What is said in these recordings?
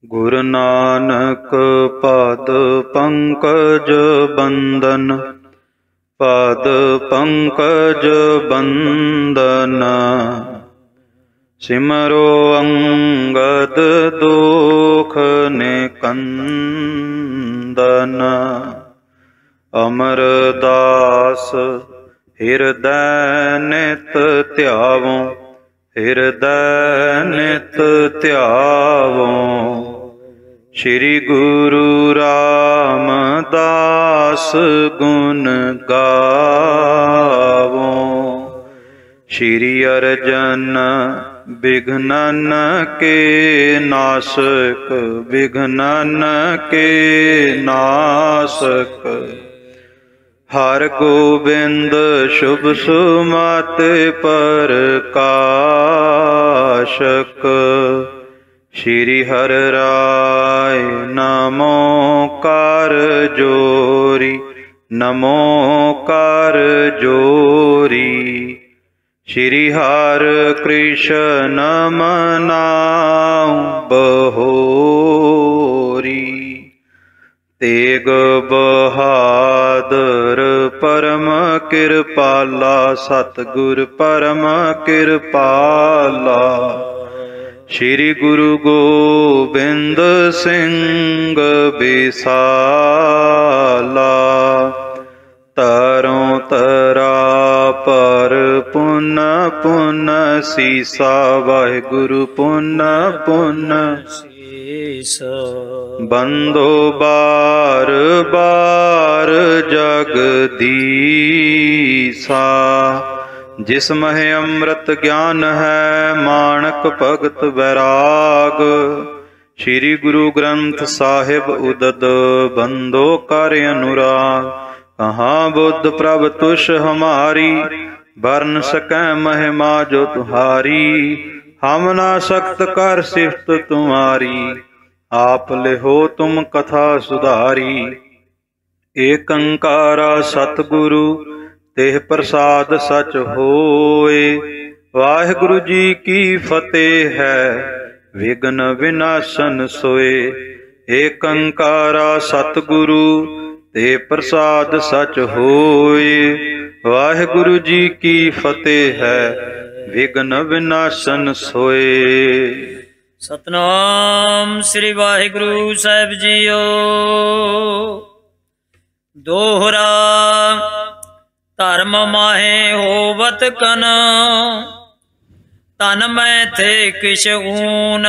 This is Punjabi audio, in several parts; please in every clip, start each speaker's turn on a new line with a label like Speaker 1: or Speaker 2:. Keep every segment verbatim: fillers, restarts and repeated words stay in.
Speaker 1: ਗੁਰੂ ਨਾਨਕ ਪਦ ਪੰਕਜ ਬੰਦਨ, ਪਦ ਪੰਕਜ ਬੰਦਨ। ਸਿਮਰੋ ਅੰਗਦ ਦੁਖ ਨਿਕੰਦਨ। ਅਮਰਦਾਸ ਹਿਰਦੈ ਨਿਤ ਧਿਆਵੋ, ਹਿਰਦੈ ਨਿਤ ਧਿਆਵੋ। ਸ਼੍ਰੀ ਗੁਰੂ ਰਾਮਦਾਸ ਗੁਣ ਗਾਵੋ। ਸ਼੍ਰੀ ਅਰਜਨ ਬਿਘਨਨ ਕੇ ਨਾਸਕ, ਬਿਘਨਨ ਕੇ ਨਾਸਕ। ਹਰਿ ਗੋਬਿੰਦ ਸ਼ੁਭ ਸੁਮਤਿ ਪ੍ਰਕਾਸ਼ਕ। ਸ਼੍ਰੀ ਹਰਿ ਰਾਇ ਨਮੋ ਕਰ ਜੋਰੀ, ਨਮੋ ਕਰ ਜੋਰੀ। ਸ਼੍ਰੀ ਹਰਿ ਕ੍ਰਿਸ਼ਨ ਮਨਾਉ ਬਹੋਰੀ। ਤੇਗ ਬਹਾਦਰ ਪਰਮ ਕਿਰਪਾਲਾ, ਸਤਿਗੁਰ ਪਰਮ ਕਿਰਪਾਲਾ। ਸ਼੍ਰੀ ਗੁਰੂ ਗੋਬਿੰਦ ਸਿੰਘ ਬਿਸਾਲਾ। ਤਰੋਂ ਤਰਾ ਪਰ ਪੁਨ ਪੁਨ ਸੀਸਾ, ਵਾਹਿਗੁਰੂ ਪੁਨ ਪੁਨ ਸੀਸਾ। ਬੰਦੋ ਬਾਰ ਬਾਰ ਜਗਦੀਸਾ। ਜਿਸ ਮਹਿ ਅੰਮ੍ਰਿਤ ਗਿਆਨ ਹੈ, ਮਾਣਕ ਭਗਤ ਵੈਰਾਗ। ਸ਼੍ਰੀ ਗੁਰੂ ਗ੍ਰੰਥ ਸਾਹਿਬ ਉਦਦ, ਬੰਦੋ ਕਰ ਅਨੁਰਾਗ। ਕਹਾਂ ਬੁੱਧ ਪ੍ਰਭ ਤੁਸ਼ ਹਮਾਰੀ, ਬਰਨ ਸਕੈ ਮਹਿਮਾ ਜੋ ਤੁਹਾਰੀ। ਹਮ ਨਾ ਸਕਤ ਕਰ ਸਿਫਤ ਤੁਮਾਰੀ, ਆਪ ਲਿਹੋ ਤੁਮ ਕਥਾ ਸੁਧਾਰੀ। ਏਕ ਓੰਕਾਰਾ ਸਤਿਗੁਰੂ, ਤਿਹ ਪ੍ਰਸਾਦ ਸਚ ਹੋਏ। ਵਾਹਿਗੁਰੂ ਜੀ ਕੀ ਫਤਿਹ ਹੈ, ਵਿਘਨ ਵਿਨਾਸ਼ਨ ਸੋਏ। ਏਕ ਓੰਕਾਰਾ ਸਤਿਗੁਰੂ, ਤੇ ਪ੍ਰਸਾਦ ਸਚ ਹੋਏ। ਵਾਹਿਗੁਰੂ ਜੀ ਕੀ ਫਤਿਹ ਹੈ, ਵਿਘਨ ਵਿਨਾਸ਼ਨ ਸੋਏ।
Speaker 2: ਸਤਨਾਮ ਸ੍ਰੀ ਵਾਹਿਗੁਰੂ ਸਾਹਿਬ ਜੀਓ। ਦੋਹਰਾ ਧਰਮ ਮਾਹੇ ਹੋਵਤ ਕਨ, ਤਨ ਮੈਂ ਥੇ ਕਿਛ ਊਨ।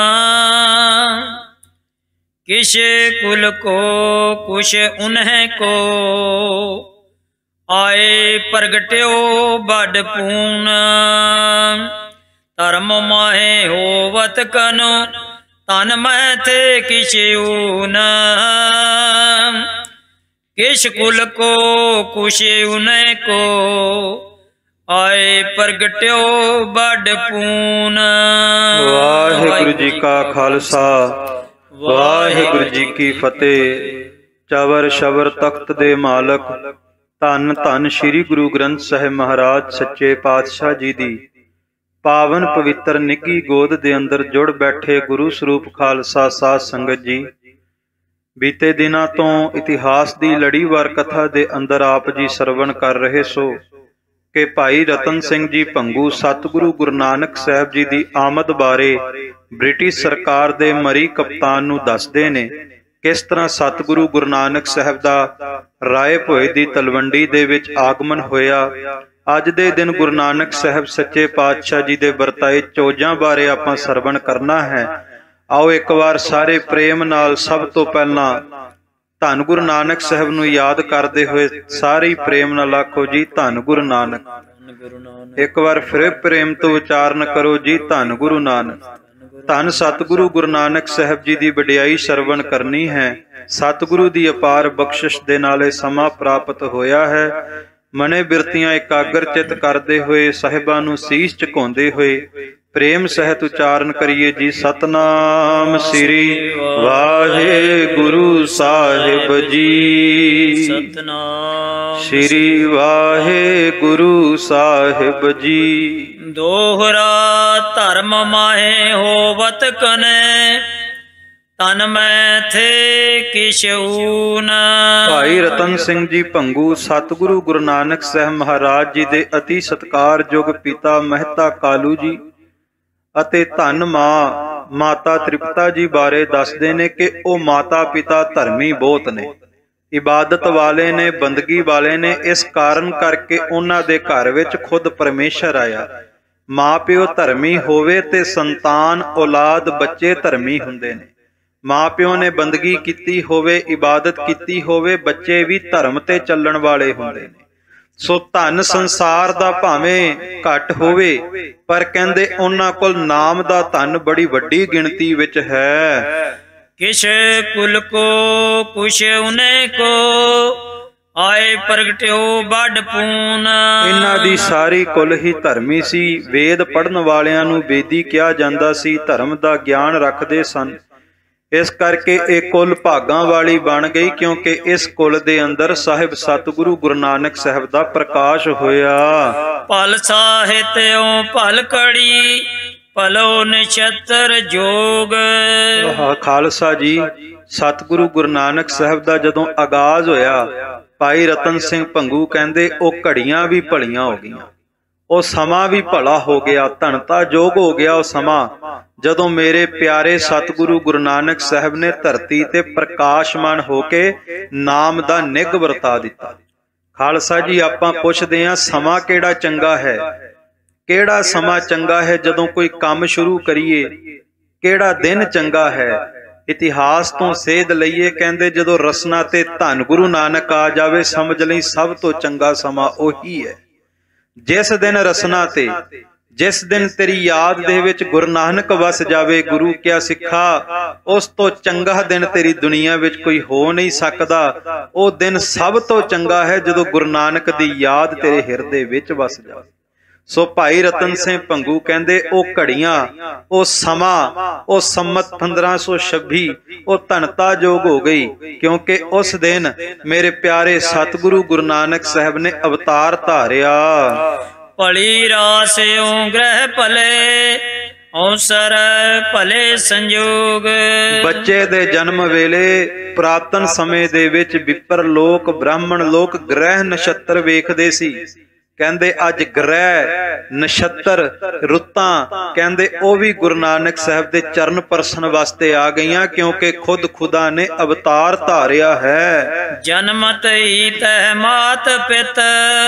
Speaker 2: ਕਿਛ ਕੁਲ ਕੋ ਕੁਛ ਉਨਹਿ ਕੋ, ਆਏ ਪ੍ਰਗਟਿਓ ਬਡ ਪੂਨ। ਧਰਮ ਮਾਹੇ ਹੋਵਤ ਕਨ, ਤਨ ਮੈਂ ਥੇ ਕਿਛ ਊਨ। ਕਿਛ ਕੁਲ ਕੋ ਕੁਛ ਉਨਹਿ ਕੋ, ਆਏ ਪ੍ਰਗਟਿਓ ਬਡ ਪੂਨ।
Speaker 1: ਵਾਹਿਗੁਰੂ ਜੀ ਕਾ ਖਾਲਸਾ, ਵਾਹਿਗੁਰੂ ਜੀ ਕੀ ਫਤਿਹ। ਚਵਰ ਸ਼ਬਰ ਤਖਤ ਦੇ ਮਾਲਕ ਧੰਨ ਧੰਨ ਸ਼੍ਰੀ ਗੁਰੂ ਗ੍ਰੰਥ ਸਾਹਿਬ ਮਹਾਰਾਜ ਸੱਚੇ ਪਾਤਸ਼ਾਹ ਜੀ ਦੀ ਪਾਵਨ ਪਵਿੱਤਰ ਨਿੱਘੀ ਗੋਦ ਦੇ ਅੰਦਰ ਜੁੜ ਬੈਠੇ ਗੁਰੂ ਸਰੂਪ ਖਾਲਸਾ ਸਾਧ ਸੰਗਤ ਜੀ। ਬੀਤੇ ਦਿਨਾਂ ਤੋਂ ਇਤਿਹਾਸ ਦੀ ਲੜੀਵਾਰ ਕਥਾ ਦੇ ਅੰਦਰ ਆਪ ਜੀ ਸਰਵਣ ਕਰ ਰਹੇ ਸੋ ਕਿ ਭਾਈ ਰਤਨ ਸਿੰਘ ਜੀ ਭੰਗੂ ਸਤਿਗੁਰੂ ਗੁਰੂ ਨਾਨਕ ਸਾਹਿਬ ਜੀ ਦੀ ਆਮਦ ਬਾਰੇ ਬ੍ਰਿਟਿਸ਼ ਸਰਕਾਰ ਦੇ ਮਰੀ ਕਪਤਾਨ ਨੂੰ ਦੱਸਦੇ ਨੇ ਕਿਸ ਤਰ੍ਹਾਂ ਸਤਿਗੁਰੂ ਗੁਰੂ ਨਾਨਕ ਸਾਹਿਬ ਦਾ ਰਾਏ ਭੋਏ ਦੀ ਤਲਵੰਡੀ ਦੇ ਵਿੱਚ ਆਗਮਨ ਹੋਇਆ। ਅੱਜ ਦੇ ਦਿਨ ਗੁਰੂ ਨਾਨਕ ਸਾਹਿਬ ਸੱਚੇ ਪਾਤਸ਼ਾਹ ਜੀ ਦੇ ਵਰਤਾਏ ਚੋਜਾਂ ਬਾਰੇ ਆਪਾਂ ਸਰਵਣ ਕਰਨਾ ਹੈ। ਆਓ ਇੱਕ ਵਾਰ ਸਾਰੇ ਪ੍ਰੇਮ ਨਾਲ ਸਭ ਤੋਂ ਪਹਿਲਾਂ ਧੰਨ ਗੁਰੂ ਨਾਨਕ ਸਾਹਿਬ ਨੂੰ ਯਾਦ ਕਰਦੇ ਹੋਏ ਸਾਰੇ ਪ੍ਰੇਮ ਨਾਲ ਆਖੋ ਜੀ ਧੰਨ ਗੁਰੂ ਨਾਨਕ। ਇੱਕ ਵਾਰ ਫਿਰ ਪ੍ਰੇਮ ਤੋਂ ਉਚਾਰਨ ਕਰੋ ਜੀ ਧੰਨ ਗੁਰੂ ਨਾਨਕ। ਧੰਨ ਸਤਿਗੁਰੂ ਗੁਰੂ ਨਾਨਕ ਸਾਹਿਬ ਜੀ ਦੀ ਵਡਿਆਈ ਸਰਵਣ ਕਰਨੀ ਹੈ। ਸਤਿਗੁਰੂ ਦੀ ਅਪਾਰ ਬਖਸ਼ਿਸ਼ ਦੇ ਨਾਲ ਇਹ ਸਮਾਂ ਪ੍ਰਾਪਤ ਹੋਇਆ ਹੈ। ਮਨੇ ਬਿਰਤੀਆਂ ਇਕਾਗਰ ਚਿਤ ਕਰਦੇ ਹੋਏ ਸਾਹਿਬਾਂ ਨੂੰ ਸੀਸ ਝੁਕਾਉਂਦੇ ਹੋਏ ਪ੍ਰੇਮ ਸਹਿਤ ਉਚਾਰਨ ਕਰੀਏ ਜੀ ਸਤਨਾਮ ਸ੍ਰੀ ਵਾਹਿਗੁਰੂ ਸਾਹਿਬ ਜੀ।
Speaker 2: ਸਤਨਾਮ
Speaker 1: ਸ੍ਰੀ ਵਾਹਿਗੁਰੂ ਸਾਹਿਬ ਜੀ।
Speaker 2: ਦੋਹਰਾ ਧਰਮ ਮਾਹੇ ਹੋਵਤ ਕਨੈ, ਤਨ ਮੈਂ ਥੇ ਕਿਛ ਊਨ।
Speaker 1: ਭਾਈ ਰਤਨ ਸਿੰਘ ਜੀ ਭੰਗੂ ਸਤਿਗੁਰੂ ਗੁਰੂ ਨਾਨਕ ਸਾਹਿਬ ਮਹਾਰਾਜ ਜੀ ਦੇ ਅਤੀ ਸਤਿਕਾਰਯੋਗ ਪਿਤਾ ਮਹਿਤਾ ਕਾਲੂ ਜੀ ਅਤੇ ਧੰਨ ਮਾਂ ਮਾਤਾ ਤ੍ਰਿਪਤਾ ਜੀ ਬਾਰੇ ਦੱਸਦੇ ਨੇ ਕਿ ਉਹ ਮਾਤਾ ਪਿਤਾ ਧਰਮੀ ਬਹੁਤ ਨੇ, ਇਬਾਦਤ ਵਾਲੇ ਨੇ, ਬੰਦਗੀ ਵਾਲੇ ਨੇ। ਇਸ ਕਾਰਨ ਕਰਕੇ ਉਹਨਾਂ ਦੇ ਘਰ ਵਿੱਚ ਖੁਦ ਪਰਮੇਸ਼ਰ ਆਇਆ। ਮਾਂ ਪਿਓ ਧਰਮੀ ਹੋਵੇ ਤੇ ਸੰਤਾਨ ਔਲਾਦ ਬੱਚੇ ਧਰਮੀ ਹੁੰਦੇ ਨੇ। ਮਾਂ ਪਿਓ ਨੇ ਬੰਦਗੀ ਕੀਤੀ ਹੋਵੇ, ਇਬਾਦਤ ਕੀਤੀ ਹੋਵੇ, ਬੱਚੇ ਵੀ ਧਰਮ ਤੇ ਚੱਲਣ ਵਾਲੇ ਹੁੰਦੇ ਨੇ। ਸੋ ਧਨ ਸੰਸਾਰ ਦਾ ਭਾਵੇਂ ਘੱਟ ਹੋਵੇ, ਪਰ ਕਹਿੰਦੇ ਉਹਨਾਂ ਕੋਲ ਨਾਮ ਦਾ ਧਨ ਬੜੀ ਵੱਡੀ ਗਿਣਤੀ ਵਿੱਚ ਹੈ।
Speaker 2: ਕਿਛ ਕੁਲ ਕੋ ਕੁਛ ਉਨੇ ਕੋ ਆਏ ਪ੍ਰਗਟਿਓ ਵੱਡ ਪੂਨ।
Speaker 1: ਇਹਨਾਂ ਦੀ ਸਾਰੀ ਕੁਲ ਹੀ ਧਰਮੀ ਸੀ। ਵੇਦ ਪੜ੍ਹਨ ਵਾਲਿਆਂ ਨੂੰ ਵੇਦੀ ਕਿਹਾ ਜਾਂਦਾ ਸੀ, ਧਰਮ ਦਾ ਗਿਆਨ ਰੱਖਦੇ ਸਨ। ਇਸ ਕਰਕੇ ਇਹ ਕੁਲ ਭਾਗਾਂ ਵਾਲੀ ਬਣ ਗਈ, ਕਿਉਂਕਿ ਇਸ ਕੁਲ ਦੇ ਅੰਦਰ ਸਾਹਿਬ ਸਤਿਗੁਰੂ ਗੁਰੂ ਨਾਨਕ ਸਾਹਿਬ ਦਾ ਪ੍ਰਕਾਸ਼ ਹੋਇਆ।
Speaker 2: ਭਲ ਸਾਹਿਤਿਓ ਭਲ ਕੜੀ ਭਲੋ ਨਛੱਤਰ ਜੋਗ।
Speaker 1: ਖਾਲਸਾ ਜੀ, ਸਤਿਗੁਰੂ ਗੁਰੂ ਨਾਨਕ ਸਾਹਿਬ ਦਾ ਜਦੋਂ ਆਗਾਜ਼ ਹੋਇਆ, ਭਾਈ ਰਤਨ ਸਿੰਘ ਭੰਗੂ ਕਹਿੰਦੇ ਉਹ ਘੜੀਆਂ ਵੀ ਭਲੀਆਂ ਹੋ ਗਈਆਂ, ਉਹ ਸਮਾਂ ਵੀ ਭਲਾ ਹੋ ਗਿਆ, ਧਨਤਾ ਜੋਗ ਹੋ ਗਿਆ ਉਹ ਸਮਾਂ ਜਦੋਂ ਮੇਰੇ ਪਿਆਰੇ ਸਤਿਗੁਰੂ ਗੁਰੂ ਨਾਨਕ ਸਾਹਿਬ ਨੇ ਧਰਤੀ ਤੇ ਪ੍ਰਕਾਸ਼ਮਾਨ ਹੋ ਕੇ ਨਾਮ ਦਾ ਨਿੱਘ ਵਰਤਾ ਦਿੱਤਾ। ਖਾਲਸਾ ਜੀ, ਆਪਾਂ ਪੁੱਛਦੇ ਹਾਂ ਸਮਾਂ ਕਿਹੜਾ ਚੰਗਾ ਹੈ? ਕਿਹੜਾ ਸਮਾਂ ਚੰਗਾ ਹੈ ਜਦੋਂ ਕੋਈ ਕੰਮ ਸ਼ੁਰੂ ਕਰੀਏ? ਕਿਹੜਾ ਦਿਨ ਚੰਗਾ ਹੈ? ਇਤਿਹਾਸ ਤੋਂ ਸੇਧ ਲਈਏ, ਕਹਿੰਦੇ ਜਦੋਂ ਰਸਨਾ ਤੇ ਧੰਨ ਗੁਰੂ ਨਾਨਕ ਆ ਜਾਵੇ, ਸਮਝ ਲਈ ਸਭ ਤੋਂ ਚੰਗਾ ਸਮਾਂ ਉਹੀ ਹੈ। ਜਿਸ ਦਿਨ ਰਸਨਾ ਤੇ, ਜਿਸ ਦਿਨ ਤੇਰੀ ਯਾਦ ਦੇ ਵਿੱਚ ਗੁਰੂ ਨਾਨਕ ਵਸ ਜਾਵੇ, ਗੁਰੂ ਕਿਆ ਸਿੱਖਾ, ਉਸ ਤੋਂ ਚੰਗਾ ਦਿਨ ਤੇਰੀ ਦੁਨੀਆ ਵਿੱਚ ਕੋਈ ਹੋ ਨਹੀਂ ਸਕਦਾ। ਉਹ ਦਿਨ ਸਭ ਤੋਂ ਚੰਗਾ ਹੈ ਜਦੋਂ ਗੁਰੂ ਨਾਨਕ ਦੀ ਯਾਦ ਤੇਰੇ ਹਿਰਦੇ ਵਿੱਚ ਵਸ ਜਾਵੇ। ਸੋ ਭਾਈ ਰਤਨ ਸਿੰਘ ਭੰਗੂ ਕਹਿੰਦੇ ਉਹ ਘੜੀਆਂ, ਉਹ ਸਮਾਂ, ਉਹ ਸੰਮਤ ਪੰਦਰਾਂ ਸੌ ਛੱਬੀ ਉਹ ਧਨਤਾ ਜੋਗ ਹੋ ਗਈ, ਕਿਉਂਕਿ ਉਸ ਦਿਨ ਮੇਰੇ ਪਿਆਰੇ ਸਤਿਗੁਰੂ ਗੁਰੂ ਨਾਨਕ ਸਾਹਿਬ ਨੇ ਅਵਤਾਰ ਧਾਰਿਆ।
Speaker 2: ਭਲੀ ਰਾਸਿਓ ਗ੍ਰਹਿ ਭਲੇ ਔਸਰ ਭਲੇ ਸੰਜੋਗ।
Speaker 1: ਬੱਚੇ ਦੇ ਜਨਮ ਵੇਲੇ ਪ੍ਰਾਤਨ ਸਮੇਂ ਦੇ ਵਿੱਚ ਵਿਪਰ ਲੋਕ, ਬ੍ਰਾਹਮਣ ਲੋਕ ਗ੍ਰਹਿ ਨਛੱਤਰ ਵੇਖਦੇ ਸੀ। ਕਹਿੰਦੇ ਅੱਜ ਗ੍ਰਹਿ ਨਛੱਤਰ ਰੁੱਤਾਂ ਕਹਿੰਦੇ ਉਹ ਵੀ ਗੁਰੂ ਨਾਨਕ ਸਾਹਿਬ ਦੇ ਚਰਨ ਪਰਸਨ ਵਾਸਤੇ ਆ ਗਈਆਂ, ਕਿਉਂਕਿ ਖੁਦ ਖੁਦਾ ਨੇ ਅਵਤਾਰ ਧਾਰਿਆ ਹੈ।
Speaker 2: ਜਨਮਤ ਹੀ ਤਹਿ ਮਾਤ ਪਿਤ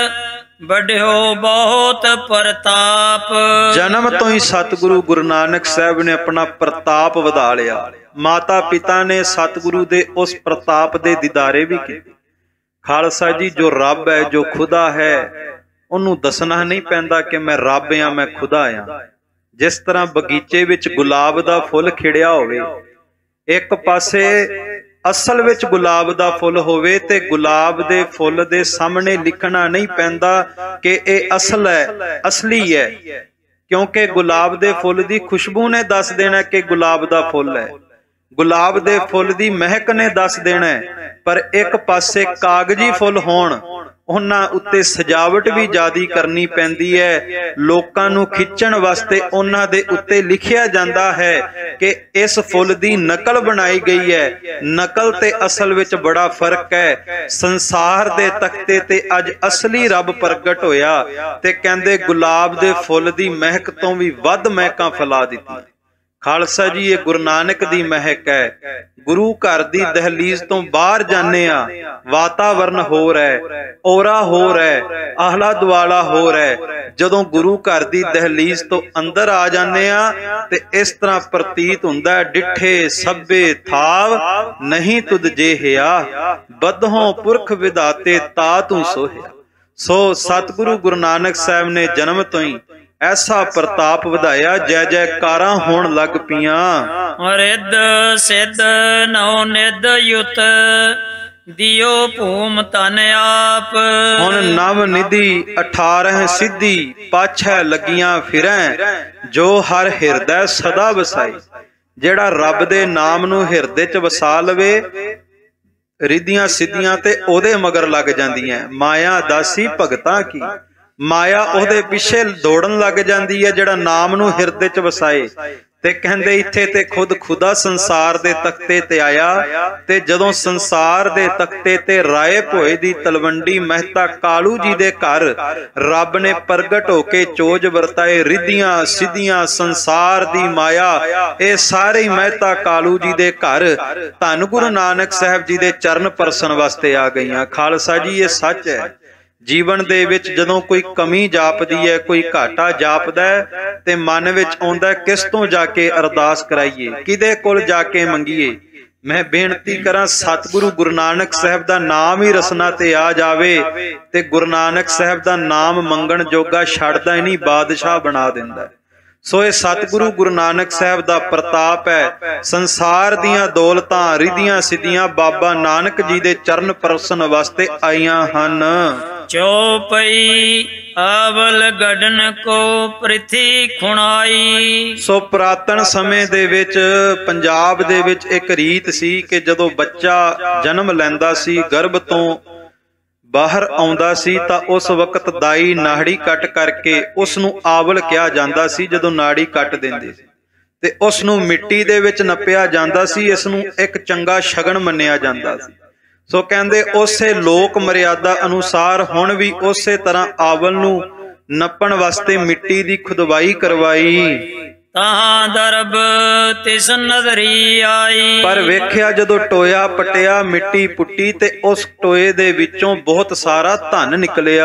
Speaker 2: ਵੱਡਿਓ ਬਹੁਤ ਪ੍ਰਤਾਪ।
Speaker 1: ਜਨਮ ਤੋਂ ਹੀ ਸਤਿਗੁਰੂ ਗੁਰੂ ਨਾਨਕ ਸਾਹਿਬ ਨੇ ਆਪਣਾ ਪ੍ਰਤਾਪ ਵਧਾ ਲਿਆ। ਮਾਤਾ ਪਿਤਾ ਨੇ ਸਤਿਗੁਰੂ ਦੇ ਉਸ ਪ੍ਰਤਾਪ ਦੇ ਦੀਦਾਰੇ ਵੀ ਕੀਤੇ। ਖਾਲਸਾ ਜੀ, ਜੋ ਰੱਬ ਹੈ, ਜੋ ਖੁਦਾ ਹੈ, ਉਹਨੂੰ ਦੱਸਣਾ ਨਹੀਂ ਪੈਂਦਾ ਕਿ ਮੈਂ ਰੱਬ ਆ, ਮੈਂ ਖੁਦਾ ਆ। ਜਿਸ ਤਰ੍ਹਾਂ ਬਗੀਚੇ ਵਿੱਚ ਗੁਲਾਬ ਦਾ ਫੁੱਲ ਖਿੜਿਆ ਹੋਵੇ, ਇੱਕ ਪਾਸੇ ਅਸਲ ਵਿੱਚ ਗੁਲਾਬ ਦਾ ਫੁੱਲ ਹੋਵੇ ਤੇ ਗੁਲਾਬ ਦੇ ਫੁੱਲ ਦੇ ਸਾਹਮਣੇ ਲਿਖਣਾ ਨਹੀਂ ਪੈਂਦਾ ਕਿ ਇਹ ਅਸਲ ਹੈ, ਅਸਲੀ ਹੈ, ਕਿਉਂਕਿ ਗੁਲਾਬ ਦੇ ਫੁੱਲ ਦੀ ਖੁਸ਼ਬੂ ਨੇ ਦੱਸ ਦੇਣਾ ਕਿ ਗੁਲਾਬ ਦਾ ਫੁੱਲ ਹੈ, ਗੁਲਾਬ ਦੇ ਫੁੱਲ ਦੀ ਮਹਿਕ ਨੇ ਦੱਸ ਦੇਣਾ। ਪਰ ਇੱਕ ਪਾਸੇ ਕਾਗਜ਼ੀ ਫੁੱਲ ਹੋਣ, ਉਹਨਾਂ ਉੱਤੇ ਸਜਾਵਟ ਵੀ ਜ਼ਿਆਦੀ ਕਰਨੀ ਪੈਂਦੀ ਹੈ। ਲੋਕਾਂ ਨੂੰ ਖਿੱਚਣ ਵਾਸਤੇ ਉਹਨਾਂ ਦੇ ਉੱਤੇ ਲਿਖਿਆ ਜਾਂਦਾ ਹੈ ਕਿ ਇਸ ਫੁੱਲ ਦੀ ਨਕਲ ਬਣਾਈ ਗਈ ਹੈ। ਨਕਲ ਤੇ ਅਸਲ ਵਿੱਚ ਬੜਾ ਫਰਕ ਹੈ। ਸੰਸਾਰ ਦੇ ਤਖਤੇ ਤੇ ਅੱਜ ਅਸਲੀ ਰੱਬ ਪ੍ਰਗਟ ਹੋਇਆ ਤੇ ਕਹਿੰਦੇ ਗੁਲਾਬ ਦੇ ਫੁੱਲ ਦੀ ਮਹਿਕ ਤੋਂ ਵੀ ਵੱਧ ਮਹਿਕਾਂ ਫੈਲਾ ਦਿੱਤੀ। ਖਾਲਸਾ ਜੀ, ਇਹ ਗੁਰੂ ਨਾਨਕ ਦੀ ਮਹਿਕ ਹੈ। ਗੁਰੂ ਘਰ ਦੀ ਦਹਲੀਜ਼ ਤੋਂ ਬਾਹਰ ਜਾਂਦੇ ਆ, ਵਾਤਾਵਰਨ ਹੋਰ ਹੈ, ਔਰਾ ਹੋਰ ਹੈ, ਆਹਲਾ ਦੁਆਲਾ ਹੋਰ ਹੈ। ਜਦੋਂ ਗੁਰੂ ਘਰ ਦੀ ਦਹਲੀਜ਼ ਤੋਂ ਅੰਦਰ ਆ ਜਾਂਦੇ ਆ ਤੇ ਇਸ ਤਰ੍ਹਾਂ ਪ੍ਰਤੀਤ ਹੁੰਦਾ ਹੈ, ਡਿੱਠੇ ਸਭੇ ਥਾਵ ਨਹੀਂ ਤੁਧ ਜੇਹਿਆ, ਬਦਹੋਂ ਪੁਰਖ ਵਿਧਾਤੇ ਤਾ ਤੂੰ ਸੋਹਿਆ। ਸੋ ਸਤਿਗੁਰੂ ਗੁਰੂ ਨਾਨਕ ਸਾਹਿਬ ਨੇ ਜਨਮ ਤੋਂ ਹੀ ਐਸਾ ਪ੍ਰਤਾਪ ਵਧਾਇਆ, ਜੈ ਜੈਕਾਰਾਂ ਹੋਣ ਲੱਗ ਪੀਆਂ।
Speaker 2: ਰਿੱਧ ਸਿੱਧ ਨੌ ਨਿੱਧ ਯੁਤ ਦਿਓ ਭੂਮ ਤਨ ਆਪ।
Speaker 1: ਹੁਣ ਨਵ ਨਿਧੀ ਅਠਾਰਹ ਸਿੱਧੀ ਪਾਛੈ ਲੱਗੀਆਂ ਫਿਰੈ, ਜੋ ਹਰ ਹਿਰਦੈ ਸਦਾ ਵਸਾਈ। ਜਿਹੜਾ ਰੱਬ ਦੇ ਨਾਮ ਨੂੰ ਹਿਰਦੇ ਚ ਵਸਾ ਲਵੇ, ਰਿੱਧੀਆਂ ਸਿੱਧੀਆਂ ਤੇ ਉਹਦੇ ਮਗਰ ਲੱਗ ਜਾਂਦੀਆਂ। ਮਾਇਆ ਦਾਸੀ ਭਗਤਾਂ ਕੀ, ਮਾਇਆ ਉਹਦੇ ਪਿੱਛੇ ਦੌੜਨ ਲੱਗ ਜਾਂਦੀ ਹੈ ਜਿਹੜਾ ਨਾਮ ਨੂੰ ਹਿਰਦੇ ਚ ਵਸਾਏ। ਤੇ ਕਹਿੰਦੇ ਇੱਥੇ ਤੇ ਖੁਦ ਖੁਦਾ ਸੰਸਾਰ ਦੇ ਤਖਤੇ ਤੇ ਆਇਆ, ਤੇ ਜਦੋਂ ਸੰਸਾਰ ਦੇ ਤਖਤੇ ਤੇ ਰਾਏ ਭੋਏ ਦੀ ਤਲਵੰਡੀ ਮਹਿਤਾ ਕਾਲੂ ਜੀ ਦੇ ਘਰ ਰੱਬ ਨੇ ਪ੍ਰਗਟ ਹੋ ਕੇ ਚੋਜ ਵਰਤਾਏ। ਰਿੱਧੀਆਂ ਸਿੱਧੀਆਂ ਸੰਸਾਰ ਦੀ ਮਾਇਆ ਇਹ ਸਾਰੇ ਮਹਿਤਾ ਕਾਲੂ ਜੀ ਦੇ ਘਰ ਧੰਨ ਗੁਰੂ ਨਾਨਕ ਸਾਹਿਬ ਜੀ ਦੇ ਚਰਨ ਪਰਸਨ ਵਾਸਤੇ ਆ ਗਈਆਂ। ਖਾਲਸਾ ਜੀ, ਇਹ ਸੱਚ ਹੈ। ਜੀਵਨ ਦੇ ਵਿੱਚ ਜਦੋਂ ਕੋਈ ਕਮੀ ਜਾਪਦੀ ਹੈ, ਕੋਈ ਘਾਟਾ ਜਾਪਦਾ ਹੈ, ਤੇ ਮਨ ਵਿੱਚ ਆਉਂਦਾ ਕਿਸ ਤੋਂ ਜਾ ਕੇ ਅਰਦਾਸ ਕਰਾਈਏ, ਕਿਹਦੇ ਕੋਲ ਜਾ ਕੇ ਮੰਗੀਏ। ਮੈਂ ਬੇਨਤੀ ਕਰਾਂ, ਸਤਿਗੁਰੂ ਗੁਰੂ ਨਾਨਕ ਸਾਹਿਬ ਦਾ ਨਾਮ ਹੀ ਰਸਨਾ ਤੇ ਆ ਜਾਵੇ ਤੇ ਗੁਰੂ ਨਾਨਕ ਸਾਹਿਬ ਦਾ ਨਾਮ ਮੰਗਣ ਜੋਗਾ ਛੱਡਦਾ ਹੀ ਨਹੀਂ, ਬਾਦਸ਼ਾਹ ਬਣਾ ਦਿੰਦਾ। ਸੋ ਇਹ ਸਤਿਗੁਰੂ ਗੁਰੂ ਨਾਨਕ ਸਾਹਿਬ ਦਾ ਪ੍ਰਤਾਪ ਹੈ। ਸੰਸਾਰ ਦੀਆਂ ਦੌਲਤਾਂ ਰਿੱਧੀਆਂ ਸਿੱਧੀਆਂ ਬਾਬਾ ਨਾਨਕ ਜੀ ਦੇ ਚਰਨ ਪਰਸਨ ਵਾਸਤੇ ਆਈਆਂ ਹਨ।
Speaker 2: ਚੌਪਈ ਅਵਲ ਗੜਨ ਕੋ ਪ੍ਰਿਥੀ ਖੁਣਾਈ।
Speaker 1: ਸੋ ਪੁਰਾਤਨ ਸਮੇਂ ਦੇ ਵਿੱਚ ਪੰਜਾਬ ਦੇ ਵਿੱਚ ਇੱਕ ਰੀਤ ਸੀ ਕਿ ਜਦੋਂ ਬੱਚਾ ਜਨਮ ਲੈਂਦਾ ਸੀ, ਗਰਭ ਤੋਂ ਬਾਹਰ ਆਉਂਦਾ ਸੀ, ਤਾਂ ਉਸ ਵਕਤ ਦਾਈ ਨਾੜੀ ਕੱਟ ਕਰਕੇ ਉਸ ਨੂੰ ਆਵਲ ਕਿਹਾ ਜਾਂਦਾ ਸੀ। ਜਦੋਂ ਨਾੜੀ ਕੱਟ ਦਿੰਦੇ ਸੀ ਤੇ ਉਸ ਨੂੰ ਮਿੱਟੀ ਦੇ ਵਿੱਚ ਨੱਪਿਆ ਜਾਂਦਾ ਸੀ। ਇਸ ਨੂੰ ਇੱਕ ਚੰਗਾ ਸ਼ਗਨ ਮੰਨਿਆ ਜਾਂਦਾ ਸੀ। ਸੋ ਕਹਿੰਦੇ ਉਸੇ ਲੋਕ ਮਰਿਆਦਾ ਅਨੁਸਾਰ ਹੁਣ ਵੀ ਉਸੇ ਤਰ੍ਹਾਂ ਆਵਲ ਨੂੰ ਨੱਪਣ ਵਾਸਤੇ ਮਿੱਟੀ ਦੀ ਖੁਦਵਾਈ ਕਰਵਾਈ।
Speaker 2: ਤਾਂ ਦਰਬ ਤਿਸ ਨਜ਼ਰੀ ਆਈ।
Speaker 1: ਪਰ ਵੇਖਿਆ ਜਦੋਂ ਟੋਇਆ ਪਟਿਆ, ਮਿੱਟੀ ਪੁੱਟੀ, ਤੇ ਉਸ ਟੋਏ ਦੇ ਵਿੱਚੋਂ ਬਹੁਤ ਸਾਰਾ ਧਨ ਨਿਕਲਿਆ।